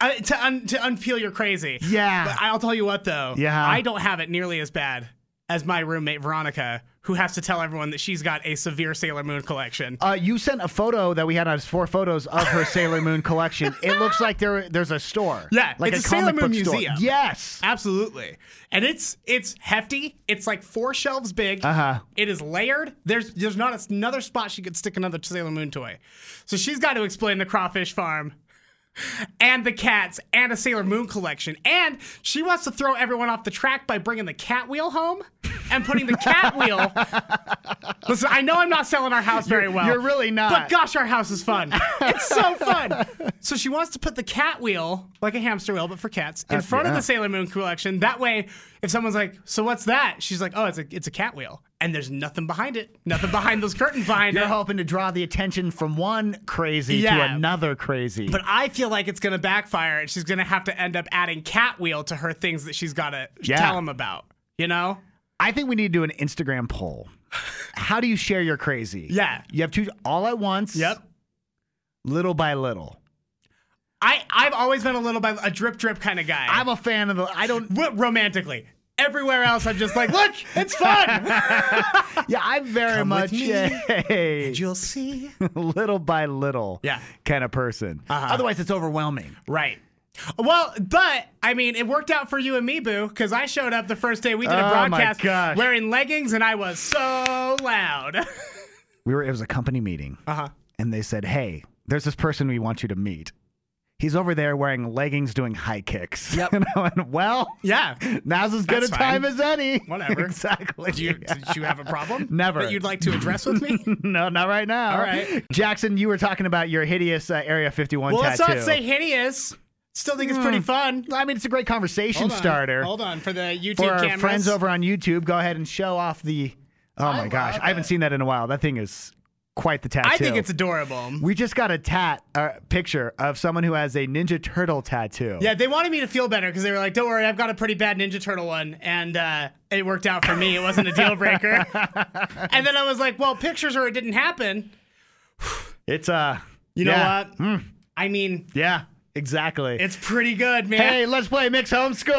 to unpeel your crazy. Yeah. But I'll tell you what, though. Yeah. I don't have it nearly as bad as my roommate, Veronica, who has to tell everyone that she's got a severe Sailor Moon collection. You sent a photo that we had on 4 photos of her Sailor Moon collection. It looks like there's a store. Yeah, like it's a Sailor comic Moon book store. museum. Yes. Absolutely. And it's hefty. It's like 4 shelves big. Uh-huh. It is layered. There's not another spot she could stick another Sailor Moon toy. So she's got to explain the Crawfish Farm and the cats and a Sailor Moon collection. And she wants to throw everyone off the track by bringing the cat wheel home and putting the cat wheel. Listen, I know I'm not selling our house very well. You're really not. But gosh, our house is fun. It's so fun. So she wants to put the cat wheel, like a hamster wheel, but for cats, in front of the Sailor Moon collection. That way, if someone's like, so what's that? She's like, oh, it's a cat wheel. And there's nothing behind it. Nothing behind those curtains behind You're it. hoping to draw the attention from one crazy to another crazy. But I feel like it's going to backfire, and she's going to have to end up adding cat wheel to her things that she's got to tell them about. You know? I think we need to do an Instagram poll. How do you share your crazy? Yeah. You have to all at once. Yep. Little by little. I've always been a drip kind of guy. I'm a fan of romantically. Everywhere else, I'm just like, look, it's fun. Yeah, I'm very Come much with me, a and you'll see. Little by little kind of person. Otherwise, it's overwhelming. Right. Well, but, I mean, it worked out for you and me, Boo, because I showed up the first day we did a broadcast wearing leggings, and I was so loud. It was a company meeting. And they said, hey, there's this person we want you to meet. He's over there wearing leggings doing high kicks. Yep. And I went, well, yeah, now's as good a time as any. Whatever. Exactly. Did you have a problem? Never. That you'd like to address with me? No, not right now. All right. Jackson, you were talking about your hideous Area 51 tattoo. Let's not say hideous. Still think it's pretty fun. I mean, it's a great conversation starter. Hold on. For the YouTube For our cameras. friends over on YouTube, go ahead and show off the... Oh, my gosh. I haven't seen that in a while. That thing is quite the tattoo. I think it's adorable. We just got a picture of someone who has a Ninja Turtle tattoo. Yeah, they wanted me to feel better because they were like, don't worry, I've got a pretty bad Ninja Turtle one. And it worked out for me. It wasn't a deal breaker. And then I was like, well, pictures or it didn't happen. It's, You know what? I mean... Yeah, exactly. It's pretty good, man. Hey, let's play Mixed Homeschool.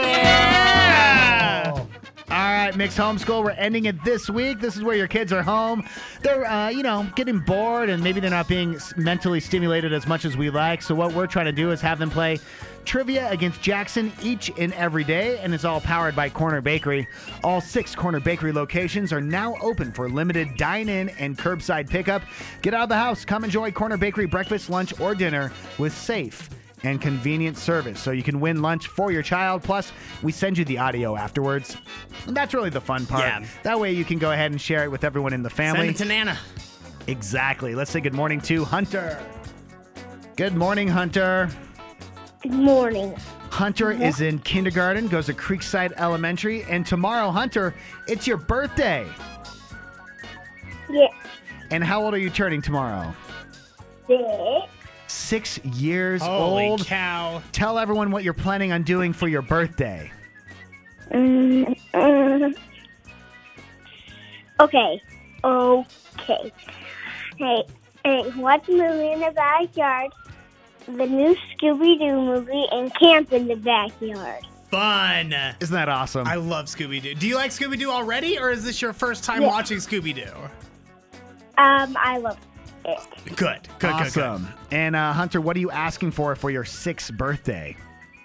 Yeah! All right, Mixed Homeschool. We're ending it this week. This is where your kids are home. They're, getting bored, and maybe they're not being mentally stimulated as much as we like. So what we're trying to do is have them play trivia against Jackson each and every day, and it's all powered by Corner Bakery. All 6 Corner Bakery locations are now open for limited dine-in and curbside pickup. Get out of the house. Come enjoy Corner Bakery breakfast, lunch, or dinner with safe and convenient service, so you can win lunch for your child. Plus, we send you the audio afterwards. And that's really the fun part. Yeah. That way you can go ahead and share it with everyone in the family. Send it to Nana. Exactly. Let's say good morning to Hunter. Good morning, Hunter. Good morning. Hunter is in kindergarten, goes to Creekside Elementary, and tomorrow, Hunter, it's your birthday. Yes. And how old are you turning tomorrow? 6. 6 years Holy old. cow. Tell everyone what you're planning on doing for your birthday. Okay. Hey, watch a movie in the backyard, the new Scooby-Doo movie, and camp in the backyard. Fun. Isn't that awesome? I love Scooby-Doo. Do you like Scooby-Doo already, or is this your first time watching Scooby-Doo? I love it. Good. Awesome. And Hunter, what are you asking for your 6th birthday?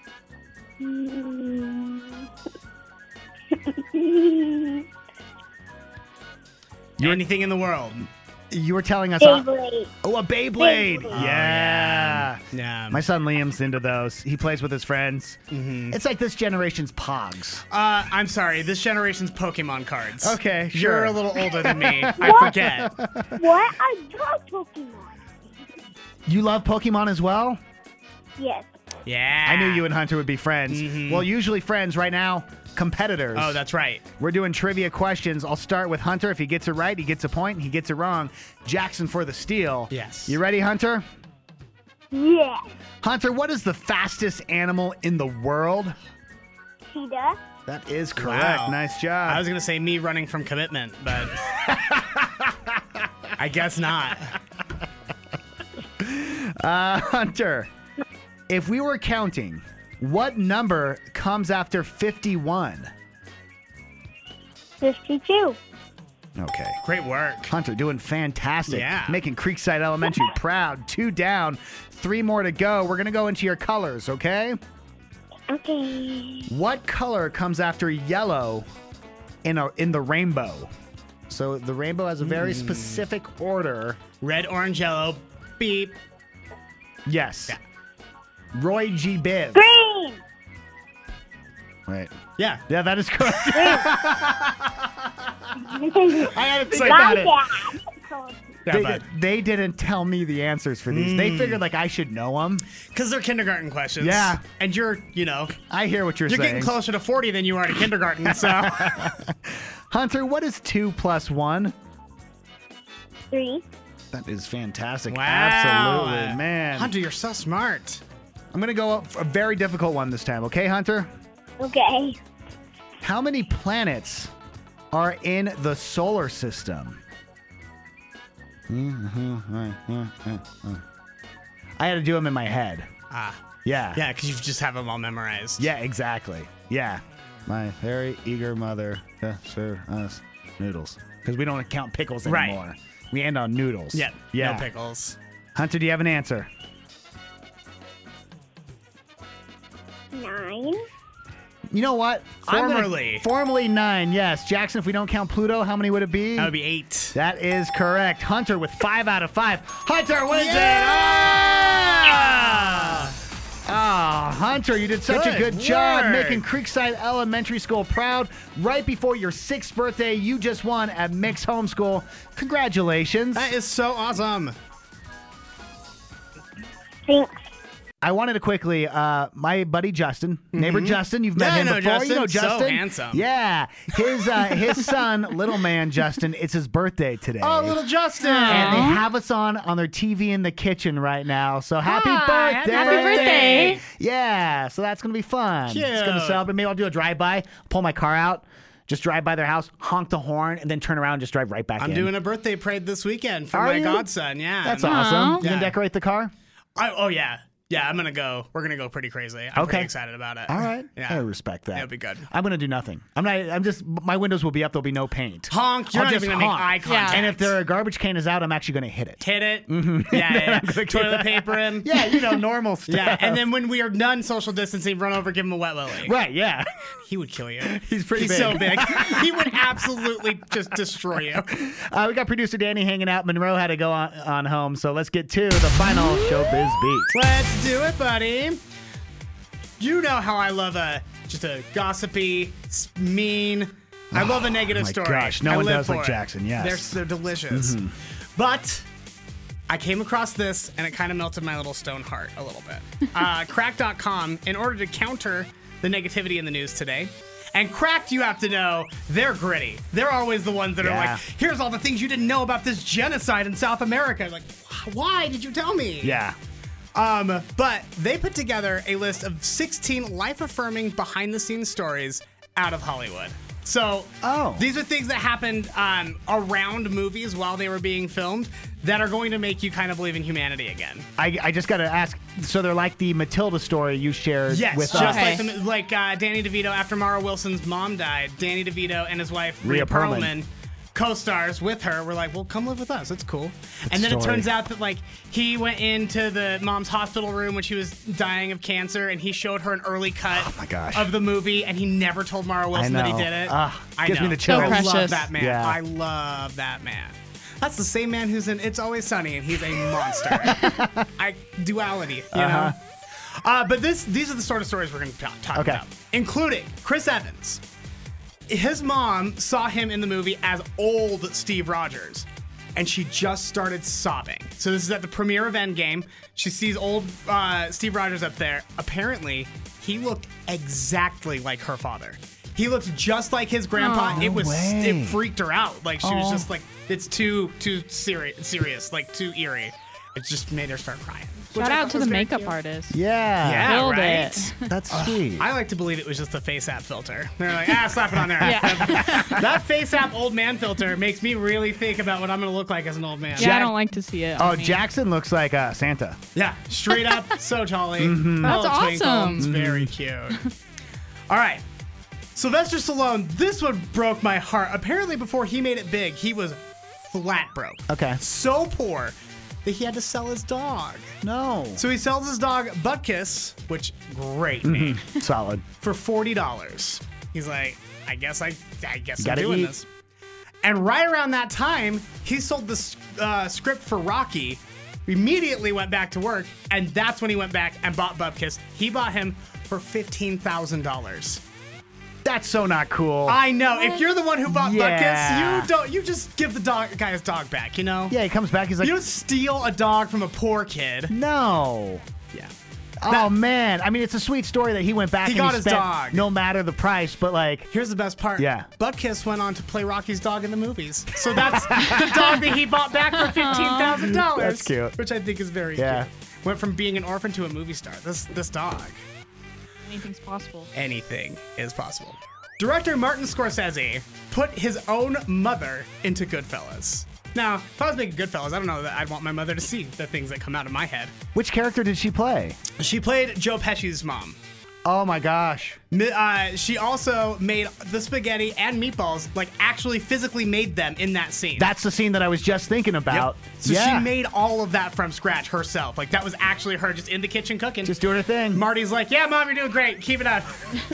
Anything in the world. You were telling us... Beyblade. Oh, a Beyblade. Beyblade. Yeah. My son Liam's into those. He plays with his friends. Mm-hmm. It's like this generation's Pogs. I'm sorry. This generation's Pokemon cards. Okay, sure. You're a little older than me. I forget. What? I love Pokemon. You love Pokemon as well? Yes. Yeah. I knew you and Hunter would be friends. Mm-hmm. Well, usually friends. Right now, competitors. Oh, that's right. We're doing trivia questions. I'll start with Hunter. If he gets it right, he gets a point. He gets it wrong, Jackson for the steal. Yes. You ready, Hunter? Yeah. Hunter, what is the fastest animal in the world? Cheetah. That is correct. Wow. Nice job. I was going to say me running from commitment, but I guess not. Hunter, If we were counting, what number comes after 51? 52. Okay. Great work. Hunter doing fantastic. Yeah. Making Creekside Elementary proud. 2 down, 3 more to go. We're going to go into your colors, okay? Okay. What color comes after yellow in the rainbow? So the rainbow has a very specific order. Red, orange, yellow. Beep. Yes. Yeah. Roy G. Biv. Green. Right. Yeah. Yeah, that is correct. I had to think My about it. dad told me. They didn't tell me the answers for these. They figured like I should know them. Because they're kindergarten questions. Yeah. And you're, you know. I hear what you're saying. You're getting closer to 40 than you are to kindergarten, so. Hunter, what is 2 plus 1? 3. That is fantastic. Wow. Absolutely, man. Hunter, you're so smart. I'm going to go up for a very difficult one this time, okay, Hunter? Okay. How many planets are in the solar system? I had to do them in my head. Yeah. Yeah, because you just have them all memorized. Yeah, exactly. Yeah. My very eager mother serve us noodles. Because we don't count pickles anymore. Right. We end on noodles. Yeah. Yeah. No pickles. Hunter, do you have an answer? 9. You know what? Formerly 9, yes. Jackson, if we don't count Pluto, how many would it be? That would be 8. That is correct. Hunter with 5 out of 5. Hunter wins it! Ah, Hunter, you did such a good job work. making Creekside Elementary School proud. Right before your 6th birthday, you just won at Mix Homeschool. Congratulations. That is so awesome. Thanks. I wanted to quickly, my buddy Justin, neighbor Justin, you've met him I know before. You know Justin. Justin. So handsome. Yeah. His son, little man Justin, it's his birthday today. Oh, little Justin. And they have us on their TV in the kitchen right now. So happy birthday. Happy birthday. Yeah. So that's going to be fun. Cute. It's going to celebrate. Maybe I'll do a drive-by, pull my car out, just drive by their house, honk the horn, and then turn around and just drive right back in. I'm doing a birthday parade this weekend for Are my you? godson. Yeah. That's awesome. You Yeah. going to decorate the car? Oh, yeah. Yeah, I'm going to go. We're going to go pretty crazy. I'm pretty excited about it. All right. Yeah. I respect that. It'll be good. I'm going to do nothing. My windows will be up. There'll be no paint. Honk. You're I'll not just even going to make honk. eye contact. And if their garbage can is out, I'm actually going to hit it. Hit it. Yeah. Toilet paper him. Yeah, normal stuff. Yeah, and then when we are done social distancing, run over, give him a wet lily. Right, yeah. He would kill you. He's pretty He's big. so big. He would absolutely just destroy you. We got producer Danny hanging out. Monroe had to go on home, so let's get to the final Showbiz Beat. Let's do it, buddy. You know how I love just a gossipy, mean. I love a negative story. Gosh, no I one live does like for it. Jackson, yes. They're delicious. But I came across this, and it kind of melted my little stone heart a little bit. Cracked.com, in order to counter the negativity in the news today, and Cracked, you have to know, they're gritty. They're always the ones that are Yeah. like, here's all the things you didn't know about this genocide in South America. Like, why did you tell me? Yeah. But they put together a list of 16 life-affirming behind-the-scenes stories out of Hollywood. So these are things that happened around movies while they were being filmed that are going to make you kind of believe in humanity again. I just got to ask, so they're like the Matilda story you shared Yes, with just us. like Danny DeVito after Mara Wilson's mom died. Danny DeVito and his wife Rhea Rhea Perlman. Perlman, co-stars with her, were like, well, come live with us. That's cool. And then it story. turns out that like he went into the mom's hospital room when she was dying of cancer, and he showed her an early cut of the movie, and he never told Mara Wilson that he did it. I gives know. me the chills. I love precious. that man. Yeah. I love that man. That's the same man who's in It's Always Sunny, and he's a monster. Duality, you know? But these are the sort of stories we're going to talk about, including Chris Evans. His mom saw him in the movie as old Steve Rogers, and she just started sobbing. So this is at the premiere of Endgame. She sees old Steve Rogers up there. Apparently, he looked exactly like her father. He looked just like his grandpa. Oh, It freaked her out. Like she was just like, it's too serious, like too eerie. It just made her start crying. Shout out to the makeup artist. Yeah. Yeah, Killed right? it. That's sweet. I like to believe it was just a face app filter. They're like, slap it on there. Yeah. That face app old man filter makes me really think about what I'm going to look like as an old man. Yeah, I don't like to see it. Oh, Jackson looks like Santa. Yeah, straight up, so jolly. That's Little twinkle. awesome. It's very cute. All right. Sylvester Stallone, this one broke my heart. Apparently, before he made it big, he was flat broke. Okay. So poor that he had to sell his dog. No. So he sells his dog Butkus, which great name, Solid. for $40. He's like, I guess I'm Gotta doing eat. this. And right around that time, he sold the script for Rocky. Immediately went back to work, and that's when he went back and bought Butkus. He bought him for $15,000. That's so not cool. I know. If you're the one who bought Yeah. Butkus, you just give the guy his dog back, you know? Yeah, he comes back. He's like, You don't steal a dog from a poor kid. no. Yeah. Oh man, I mean, it's a sweet story that he went back He and got he his spent dog. no matter the price, but like, Here's the best part. Yeah. Butkus went on to play Rocky's dog in the movies. So that's the dog that he bought back for $15,000. That's cute. Which I think is very Yeah. cute. Went from being an orphan to a movie star. This dog. Anything's possible. Anything is possible. Director Martin Scorsese put his own mother into Goodfellas. Now, if I was making Goodfellas, I don't know that I'd want my mother to see the things that come out of my head. which character did she play? She played Joe Pesci's mom. Oh my gosh. She also made the spaghetti and meatballs, like actually physically made them in that scene. That's the scene that I was just thinking about. Yep. So yeah. she made all of that from scratch herself. Like that was actually her just in the kitchen cooking. Just doing her thing. Marty's like, yeah, Mom, you're doing great. Keep it up.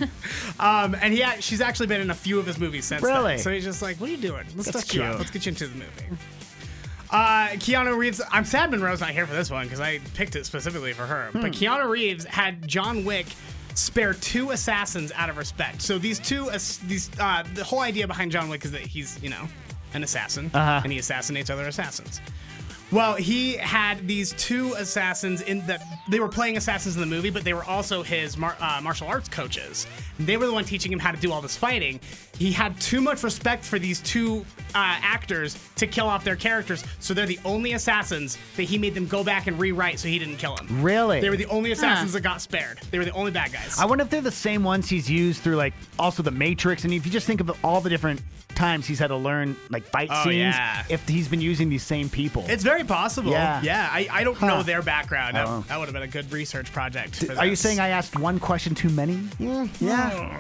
And she's actually been in a few of his movies since Really? then. So he's just like, what are you doing? Let's That's touch you up. cute. Let's get you into the movie. Keanu Reeves, I'm sad Monroe's not here for this one because I picked it specifically for her. But Keanu Reeves had John Wick spare 2 assassins out of respect. So these the whole idea behind John Wick is that he's, an assassin and he assassinates other assassins. Well, he had these 2 assassins in that they were playing assassins in the movie, but they were also his martial arts coaches. They were the one teaching him how to do all this fighting. He had too much respect for these 2 actors to kill off their characters, so they're the only assassins that he made them go back and rewrite so he didn't kill them. Really? They were the only assassins that got spared. They were the only bad guys. I wonder if they're the same ones he's used through like also the Matrix, and if you just think of all the different times he's had to learn like fight Oh, scenes, yeah. if he's been using these same people. It's very possible. Yeah. I don't know their background. Oh. That would have been a good research project. For Are you this. saying I asked one question too many? Yeah.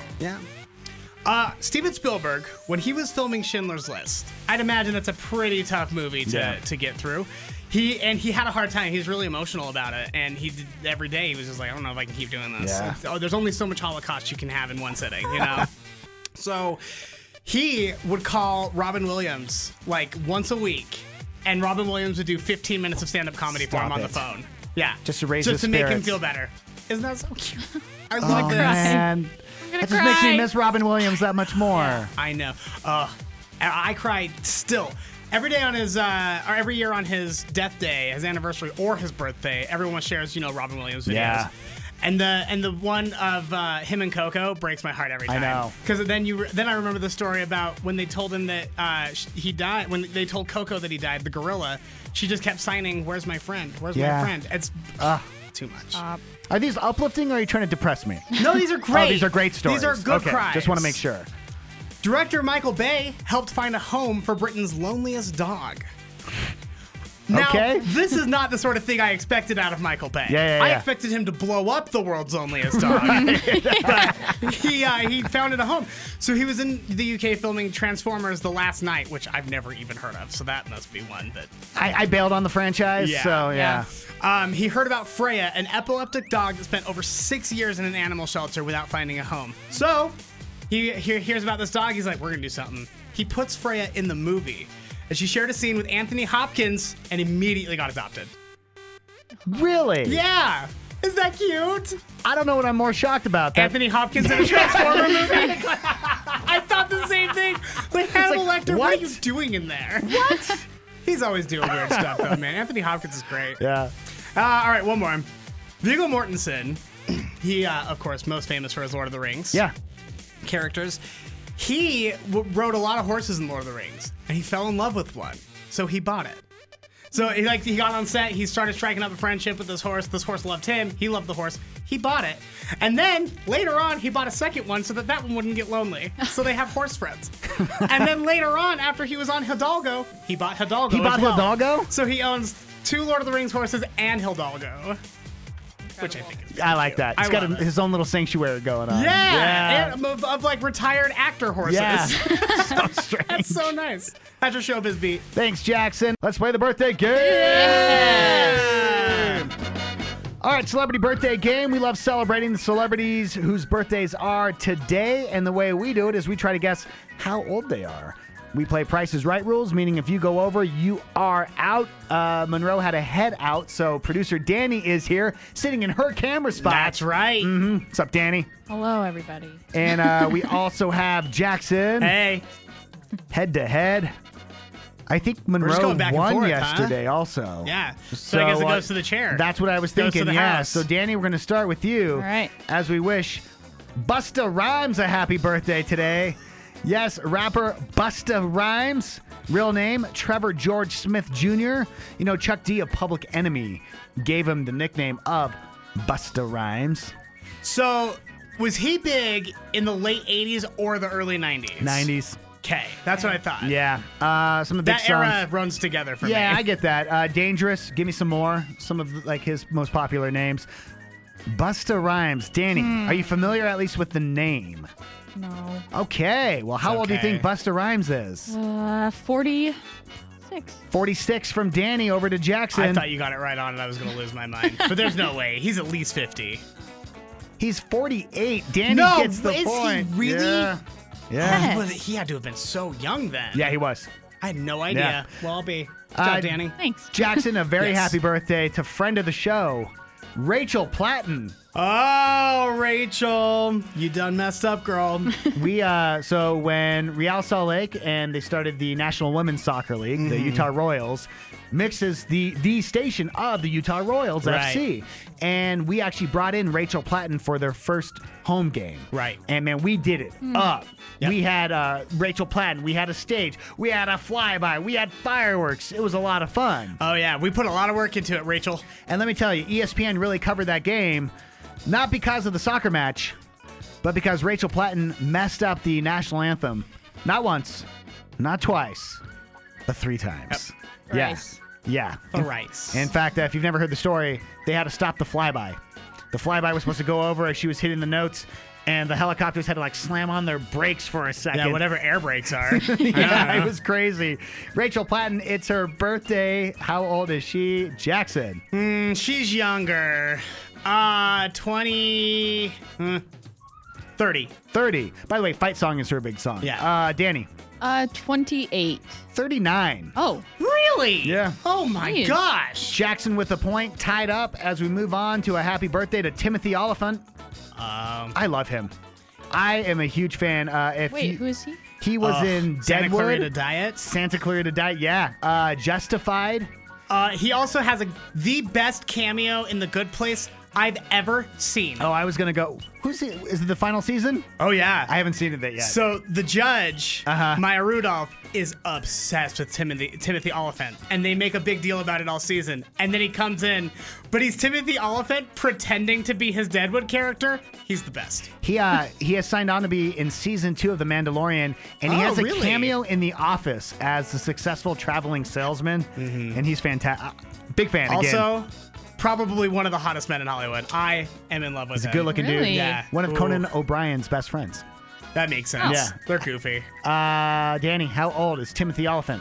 Steven Spielberg, when he was filming Schindler's List, I'd imagine that's a pretty tough movie to get through. He had a hard time. He was really emotional about it, and he did every day. He was just like, I don't know if I can keep doing this. Yeah. There's only so much Holocaust you can have in one sitting, So he would call Robin Williams like once a week, and Robin Williams would do 15 minutes of stand-up comedy for him on the phone. Yeah, Just to raise his make him spirits. feel better. Isn't that so cute? I Oh love this. man, that just makes me miss Robin Williams that much more. I know. I cry still. Every day on his, or every year on his death day, his anniversary, or his birthday, everyone shares, Robin Williams videos. Yeah. And the one of him and Coco breaks my heart every time. I know. Because then I remember the story about when they told him that he died. When they told Coco that he died, the gorilla, she just kept signing, "Where's my friend? Where's my friend?" It's too much. Are these uplifting or are you trying to depress me? No, these are great. Oh, these are great stories. These are good okay, cries. Just want to make sure. Director Michael Bay helped find a home for Britain's loneliest dog. Now, Okay. this is not the sort of thing I expected out of Michael Bay. Yeah. I expected him to blow up the world's loneliest dog. But he found it a home. So he was in the UK filming Transformers The Last Night, which I've never even heard of. So that must be one that... I bailed on the franchise, so yeah. He heard about Freya, an epileptic dog that spent over 6 years in an animal shelter without finding a home. So he hears about this dog. He's like, we're going to do something. He puts Freya in the movie. And she shared a scene with Anthony Hopkins and immediately got adopted. Really? Yeah. Is that cute? I don't know what I'm more shocked about. Anthony Hopkins in a Transformer movie? I thought the same thing. Like, Hannibal Lecter, what are you doing in there? What? He's always doing weird stuff, though, man. Anthony Hopkins is great. Yeah. All right, one more. Viggo Mortensen. He, of course, most famous for his Lord of the Rings. Yeah. Characters. He rode a lot of horses in Lord of the Rings, and he fell in love with one, so he bought it. So he got on set. He started striking up a friendship with this horse. This horse loved him. He loved the horse. He bought it. And then later on, he bought a second one so that one wouldn't get lonely. So they have horse friends. And then later on, after he was on Hidalgo, he bought Hidalgo. He bought as well. Hidalgo? So he owns 2 Lord of the Rings horses and Hidalgo. Which I think is I like that. He's got his own little sanctuary going on. Yeah. And of like retired actor horses. Yeah. So strange. That's so nice. That's your showbiz beat. Thanks, Jackson. Let's play the birthday game. All right, celebrity birthday game. We love celebrating the celebrities whose birthdays are today. And the way we do it is we try to guess how old they are. We play Price is Right rules, meaning if you go over, you are out. Monroe had a head out, so producer Danny is here, sitting in her camera spot. That's right. Mm-hmm. What's up, Danny? Hello, everybody. And we also have Jackson. Hey. Head to head. I think We're just Monroe going back and won forth, yesterday also. Yeah. So I guess it uh, goes to the chair. That's what I was Goes to thinking, the yeah. house. So, Danny, we're going to start with you. All right. As we wish Busta Rhymes a happy birthday today. Yes, rapper Busta Rhymes. Real name, Trevor George Smith Jr. You know, Chuck D of Public Enemy gave him the nickname of Busta Rhymes. So was he big in the late 80s or the early 90s? 90s. Okay, that's what I thought. Yeah. Some of the big That songs. era runs together for me. Yeah, I get that. Dangerous. Give me some more. Some of like his most popular names. Busta Rhymes. Danny, are you familiar at least with the name? No. Okay. Well, how old do you think Busta Rhymes is? 46. 46 from Danny over to Jackson. I thought you got it right on and I was going to lose my mind. But there's no way. He's at least 50. He's 48. Danny No, gets the is he point. really? Yeah. Yeah. He had to have been so young then. Yeah, he was. I had no idea. Yeah. Well, I'll be. Good job, Danny. Thanks. Jackson, a very Yes. happy birthday to friend of the show, Rachel Platten. Oh, Rachel, you done messed up, girl. So when Real Salt Lake and they started the National Women's Soccer League, the Utah Royals, mixes the station of the Utah Royals Right. FC. And we actually brought in Rachel Platten for their first home game. Right. And man, we did it up. Yep. We had Rachel Platten. We had a stage. We had a flyby. We had fireworks. It was a lot of fun. Oh, yeah. We put a lot of work into it, Rachel. And let me tell you, ESPN really covered that game, not because of the soccer match, but because Rachel Platten messed up the national anthem. Not once, not twice, but 3 times. Thrice. Yeah. Thrice. In fact, if you've never heard the story, they had to stop the flyby. The flyby was supposed to go over as she was hitting the notes, and the helicopters had to like slam on their brakes for a second. Yeah, whatever air brakes are. Yeah, it was crazy. Rachel Platten, it's her birthday. How old is she? Jackson. She's younger. 20. 30. 30. By the way, Fight Song is her big song. Yeah. Danny. 28. 39. Oh. Really? Yeah. Oh, my Jeez. gosh. Jackson with a point, tied up as we move on to a happy birthday to Timothy Oliphant. I love him. I am a huge fan. Wait, who is he? He was in Santa Deadwood. Clarita Diet. Santa Clarita Diet, yeah. Justified. He also has the best cameo in The Good Place I've ever seen. Oh, I was going to go. Is it the final season? Oh, yeah. I haven't seen it yet. So the judge, Maya Rudolph, is obsessed with Timothy Oliphant, and they make a big deal about it all season. And then he comes in, but he's Timothy Oliphant pretending to be his Deadwood character. He's the best. He has signed on to be in season 2 of The Mandalorian, and he has a really? cameo in The Office as the successful traveling salesman, and he's fantastic. Big fan again. Also, probably one of the hottest men in Hollywood. I am in love with him. He's a good-looking dude. Really? Yeah. One of Ooh. Conan O'Brien's best friends. That makes sense. Yeah. They're goofy. Danny, how old is Timothy Oliphant?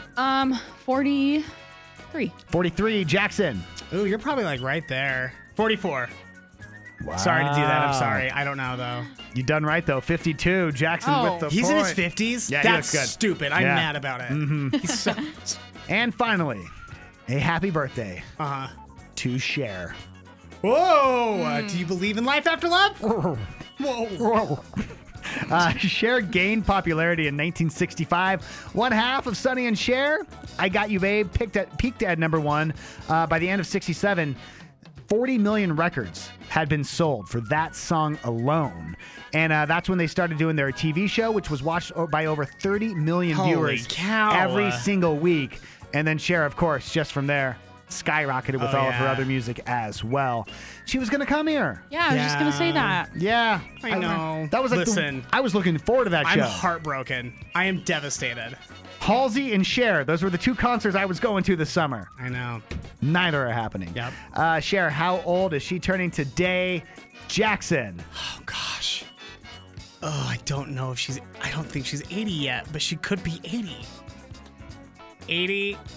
43. 43. Jackson. Ooh, you're probably like right there. 44. Wow. Sorry to do that. I'm sorry. I don't know, though. You done right, though. 52. Jackson with the He's point. in his 50s? Yeah, he That's looks good. stupid. I'm Yeah. mad about it. He's so... And finally, a happy birthday Uh-huh. to Cher. Whoa! Do you believe in life after love? Whoa. Cher gained popularity in 1965. One half of Sonny and Cher, I Got You Babe, peaked at number 1. By the end of 67, 40 million records had been sold for that song alone. And that's when they started doing their TV show, which was watched by over 30 million Holy viewers cow. every single week. And then Cher, of course, just from there, skyrocketed with all of her other music as well. She was going to come here. Yeah, I was just going to say that. Yeah. I know. That was like Listen, I was looking forward to that I'm show. heartbroken. I am devastated. Halsey and Cher, those were the two concerts I was going to this summer. I know. Neither are happening. Yep. Cher, how old is she turning today? Jackson. Oh, gosh. Oh, I don't know if she's... I don't think she's 80 yet, but she could be 80. 80.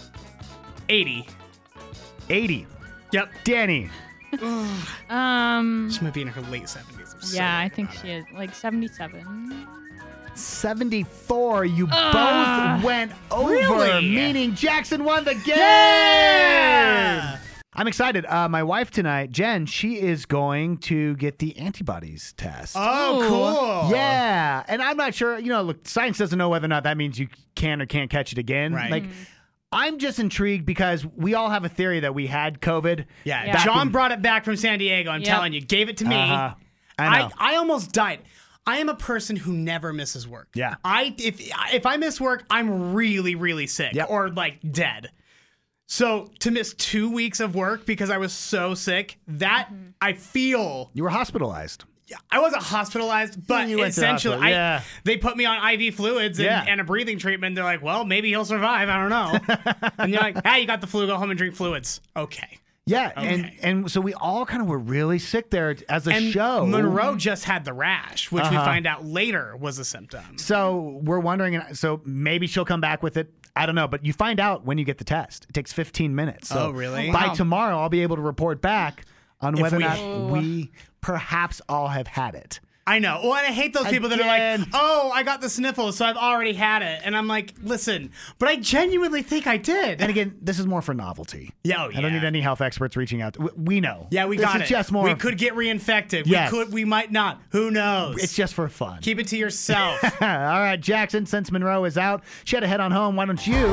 80. Yep. Danny. She might be in her late 70s. Yeah, I think she is like 77. 74. You both went over, really? meaning Jackson won the game. Yeah! I'm excited. My wife tonight, Jen, she is going to get the antibodies test. Oh, cool. Yeah. And I'm not sure, look, science doesn't know whether or not that means you can or can't catch it again. Right. Like, I'm just intrigued because we all have a theory that we had COVID. Yeah. John brought it back from San Diego. I'm telling you, gave it to me. I know. I almost died. I am a person who never misses work. Yeah. If I miss work, I'm really, really sick or like dead. So to miss 2 weeks of work because I was so sick, that I feel... You were hospitalized. I wasn't hospitalized, but You went to the essentially, hospital, they put me on IV fluids and a breathing treatment. They're like, well, maybe he'll survive. I don't know. And you're like, hey, you got the flu. Go home and drink fluids. Okay. Yeah, Okay. and so we all kind of were really sick there as a show. Monroe just had the rash, which we find out later was a symptom. So we're wondering, so maybe she'll come back with it. I don't know, but you find out when you get the test. It takes 15 minutes. So Oh, really? By Wow. tomorrow, I'll be able to report back on If whether or we- not we perhaps all have had it. I know. Well, and I hate those people that are Again. like, oh, I got the sniffles, so I've already had it. And I'm like, listen, but I genuinely think I did. And again, this is more for novelty. Yeah, I don't need any health experts reaching out. We know. Yeah, we this got is it. just more. We could get reinfected. Yes. We might not. Who knows? It's just for fun. Keep it to yourself. All right, Jackson, since Monroe is out, she had to head on home. Why don't you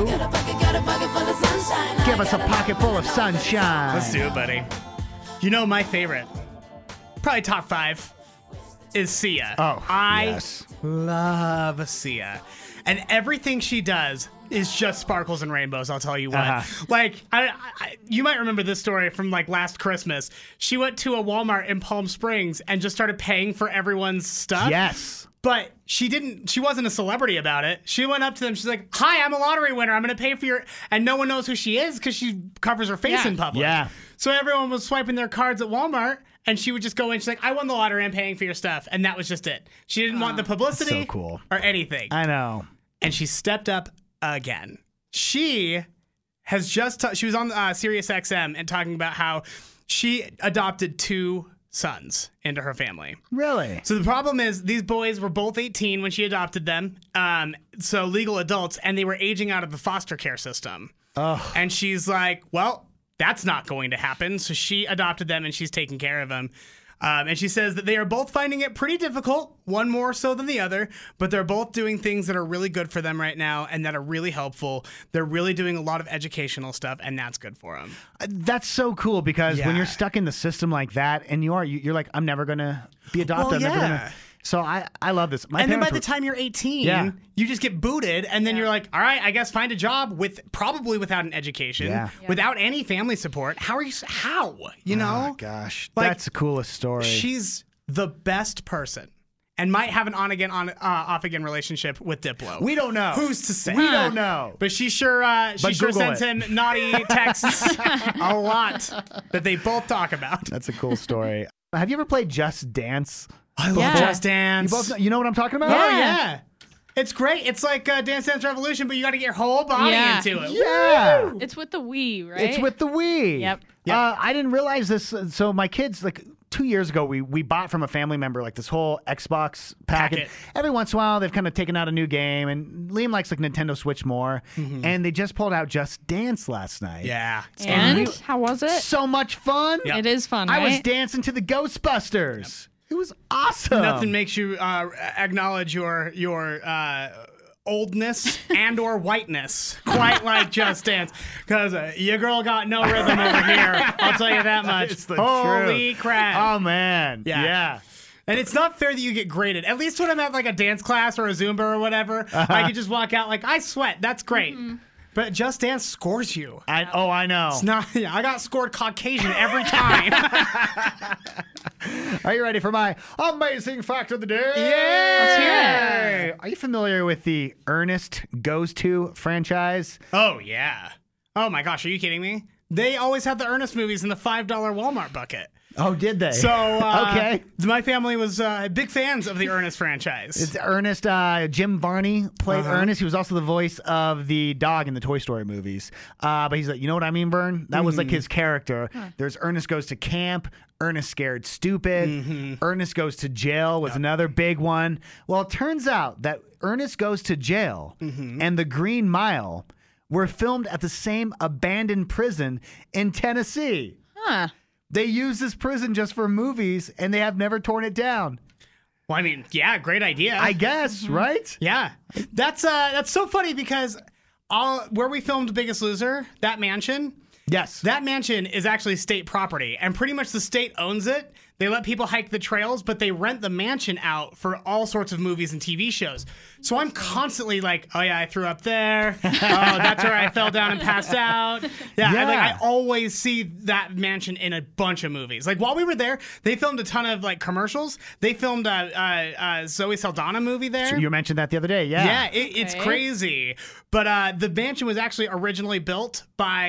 give us a pocket full of sunshine? Let's do it, buddy. You know my favorite, probably top 5, is Sia. Oh, I yes. love Sia. And everything she does is just sparkles and rainbows, I'll tell you what. Like, you might remember this story from like last Christmas. She went to a Walmart in Palm Springs and just started paying for everyone's stuff. Yes. But she wasn't a celebrity about it. She went up to them. She's like, hi, I'm a lottery winner. I'm going to pay for your... And no one knows who she is because she covers her face in public. Yeah. So everyone was swiping their cards at Walmart, and she would just go in. She's like, I won the lottery. I'm paying for your stuff. And that was just it. She didn't want the publicity so cool. or anything. I know. And she stepped up again. She has just... she was on Sirius XM and talking about how she adopted 2 sons into her family. Really? So the problem is these boys were both 18 when she adopted them, so legal adults, and they were aging out of the foster care system. Oh. And she's like, well, that's not going to happen. So she adopted them, and she's taking care of them. And she says that they are both finding it pretty difficult, one more so than the other, but they're both doing things that are really good for them right now and that are really helpful. They're really doing a lot of educational stuff, and that's good for them. That's so cool because when Yeah. you're stuck in the system like that, and you're like, I'm never gonna be adopted. Well, I'm never yeah. gonna. So I love this. My And then by parents the time you're 18, Yeah. you just get booted, and then you're like, all right, I guess find a job probably without an education, Yeah. without any family support. How? You know? Oh, gosh, Like, that's the coolest story. She's the best person. And might have an on-again, off-again relationship with Diplo. We don't know. Who's to say? We don't know. But she sure Google sends it. him naughty texts a lot that they both talk about. That's a cool story. Have you ever played Just Dance? I love Just Dance. You know what I'm talking about? Oh, yeah. It's great. It's like Dance Dance Revolution, but you got to get your whole body into it. Yeah. Woo! It's with the Wii, right? It's with the Wii. Yep. I didn't realize this. So my kids, like 2 years ago, we bought from a family member like this whole Xbox packet. Every once in a while, they've kind of taken out a new game, and Liam likes like Nintendo Switch more. And they just pulled out Just Dance last night. Yeah. And how was it? So much fun. It is fun, I was right? dancing to the Ghostbusters. It was awesome. Nothing makes you acknowledge your oldness and or whiteness quite like Just Dance, because your girl got no rhythm over here. I'll tell you that much. It's the Holy truth. crap! Oh man. Yeah. And it's not fair that you get graded. At least when I'm at like a dance class or a Zumba or whatever, I could just walk out like, I sweat. That's great. But Just Dance scores you. I know. It's not. I got scored Caucasian every time. Are you ready for my amazing fact of the day? Yeah. Let's hear Are you familiar with the Ernest Goes To franchise? Oh yeah. Oh my gosh, are you kidding me? They always had the Ernest movies in the $5 Walmart bucket. Oh, did they? So okay. My family was big fans of the Ernest franchise. It's Ernest. Jim Varney played Ernest. He was also the voice of the dog in the Toy Story movies. But he's like, you know what I mean, Vern? That was like his character. There's Ernest Goes to Camp. Ernest Scared Stupid. Ernest Goes to Jail was another big one. Well, it turns out that Ernest Goes to Jail and The Green Mile were filmed at the same abandoned prison in Tennessee. Huh. They use this prison just for movies, and they have never torn it down. Well, I mean, yeah, great idea. I guess, right? Yeah, that's so funny because where we filmed Biggest Loser, that mansion. Yes. That mansion is actually state property, and pretty much the state owns it. They let people hike the trails, but they rent the mansion out for all sorts of movies and TV shows. So I'm constantly like, oh yeah, I threw up there. Oh, that's where I fell down and passed out. Yeah. I always see that mansion in a bunch of movies. Like while we were there, they filmed a ton of like commercials. They filmed a Zoe Saldana movie there. So you mentioned that the other day, yeah. Yeah, it's crazy. But the mansion was actually originally built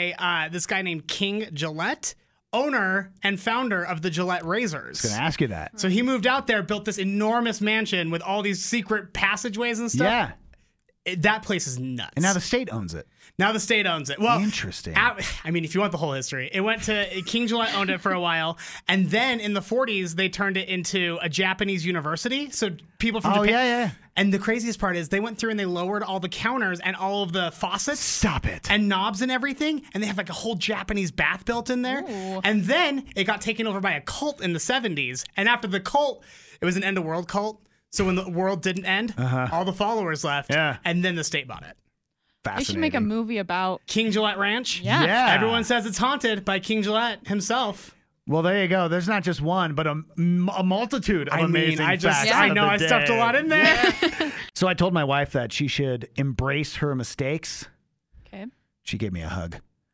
by this guy named King Gillette, owner and founder of the Gillette razors. I was going to ask you that. So he moved out there, built this enormous mansion with all these secret passageways and stuff. Yeah. That place is nuts. And now the state owns it. Now the state owns it. Well, interesting. I mean, if you want the whole history, it went to King Gillette owned it for a while, and then in the 40s they turned it into a Japanese university. So people from Japan. Yeah. And the craziest part is they went through and they lowered all the counters and all of the faucets. Stop it. And knobs and everything, and they have like a whole Japanese bath built in there. Ooh. And then it got taken over by a cult in the 70s. And after the cult, it was an end of world cult. So when the world didn't end, all the followers left. Yeah. And then the state bought it. They should make a movie about King Gillette Ranch? Yeah. Everyone says it's haunted by King Gillette himself. Well, there you go. There's not just one, but a multitude of amazing facts. I know I stuffed a lot in there. Yeah. So I told my wife that she should embrace her mistakes. Okay. She gave me a hug.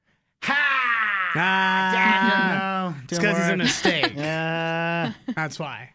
No, it's because he's a mistake. Yeah. That's why.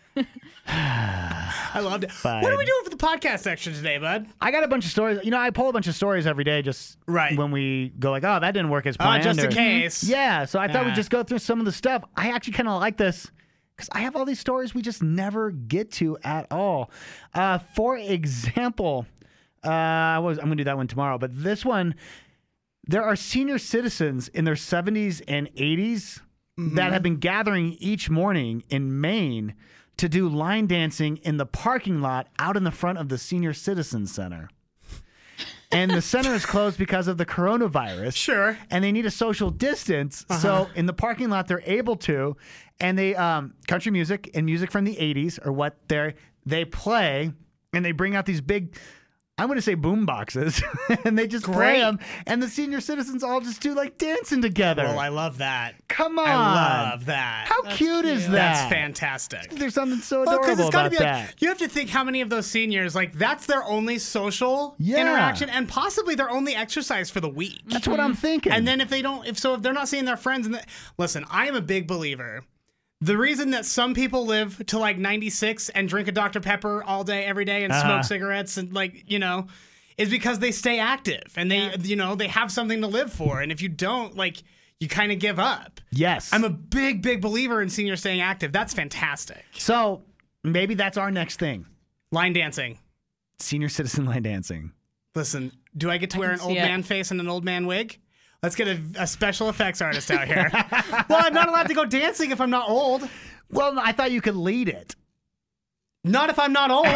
I loved it. What are we doing for the podcast section today, bud? I got a bunch of stories. You know, I pull a bunch of stories every day just when we go like, oh, that didn't work as planned. Just in case. Yeah, so I thought we'd just go through some of the stuff. I actually kind of like this because I have all these stories we just never get to at all. For example, I'm going to do that one tomorrow, but this one, there are senior citizens in their 70s and 80s that have been gathering each morning in Maine to do line dancing in the parking lot out in the front of the Senior Citizen Center. And the center is closed because of the coronavirus. Sure. And they need a social distance. So in the parking lot, they're able to. And they, country music and music from the 80s are what they play. And they bring out these big, I'm going to say boom boxes. And they just play them. And the senior citizens all just do like dancing together. Well, I love that. Come on. I love that. How cute is that? That's fantastic. There's something so adorable about that. You have to think how many of those seniors, like, that's their only social interaction and possibly their only exercise for the week. That's what I'm thinking. And then if they're not seeing their friends, listen, I am a big believer. The reason that some people live to like 96 and drink a Dr. Pepper all day, every day, and smoke cigarettes and is because they stay active and they have something to live for. And if you don't, you kind of give up. Yes. I'm a big, big believer in seniors staying active. That's fantastic. So maybe that's our next thing. Line dancing. Senior citizen line dancing. Listen, do I get to wear an old man face and an old man wig? Let's get a special effects artist out here. Well, I'm not allowed to go dancing if I'm not old. Well, I thought you could lead it. Not if I'm not old.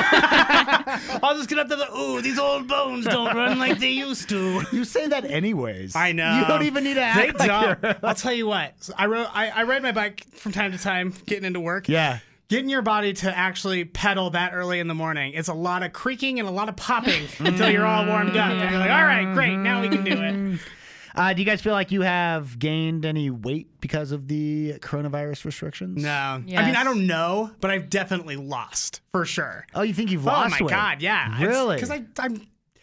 I'll just get up to these old bones don't run like they used to. You say that anyways. I know. You don't even need to act They like don't. I'll tell you what. I ride my bike from time to time getting into work. Yeah. Getting your body to actually pedal that early in the morning, it's a lot of creaking and a lot of popping until you're all warmed up. And you're like, all right, great, now we can do it. Do you guys feel like you have gained any weight because of the coronavirus restrictions? No. Yes. I mean, I don't know, but I've definitely lost, for sure. Oh, you think you've lost weight? Oh, my God, yeah. Really? Because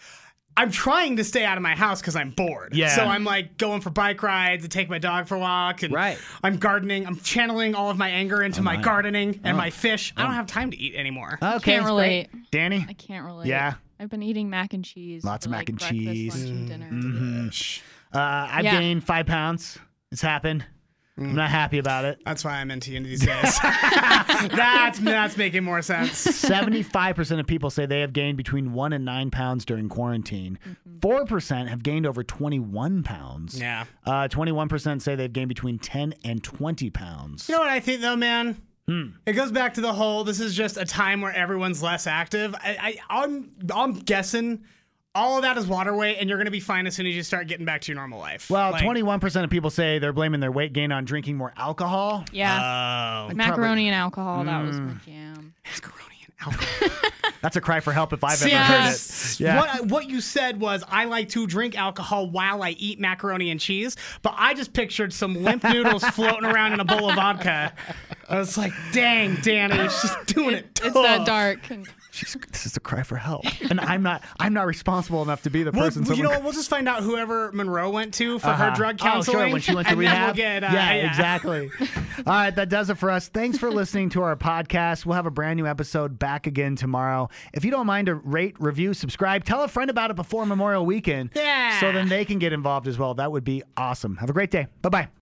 I'm trying to stay out of my house because I'm bored. Yeah. So I'm like going for bike rides and take my dog for a walk. And Right. I'm gardening. I'm channeling all of my anger into my gardening and my fish. I don't have time to eat anymore. Okay, Can't relate. Danny? I can't relate. Yeah. I've been eating mac and cheese. Lots of for, mac and breakfast, cheese. lunch, and dinner. I've Yeah. gained 5 pounds. It's happened. I'm not happy about it. That's why I'm into you these days. That's making more sense. 75% of people say they have gained between 1 and 9 pounds during quarantine. 4% have gained over 21 pounds. Yeah. 21% say they've gained between 10 and 20 pounds. You know what I think, though, man? It goes back to the whole, this is just a time where everyone's less active. I'm guessing all of that is water weight, and you're going to be fine as soon as you start getting back to your normal life. Well, Like, 21% of people say they're blaming their weight gain on drinking more alcohol. Yeah. Oh. Macaroni and alcohol. That was my jam. That's a cry for help if I've ever Yes. heard it. Yeah. What you said was, I like to drink alcohol while I eat macaroni and cheese, but I just pictured some limp noodles floating around in a bowl of vodka. I was like, dang, Danny, she's doing it tough. It's that dark. This is a cry for help, and I'm not responsible enough to be the Well, person. you know someone- what? We'll just find out whoever Monroe went to for her drug Oh, counseling. sure, when she went to and then rehab. we'll get, yeah, exactly. All right, that does it for us. Thanks for listening to our podcast. We'll have a brand new episode back again tomorrow. If you don't mind to rate, review, subscribe, tell a friend about it before Memorial Weekend. Yeah. So then they can get involved as well. That would be awesome. Have a great day. Bye-bye.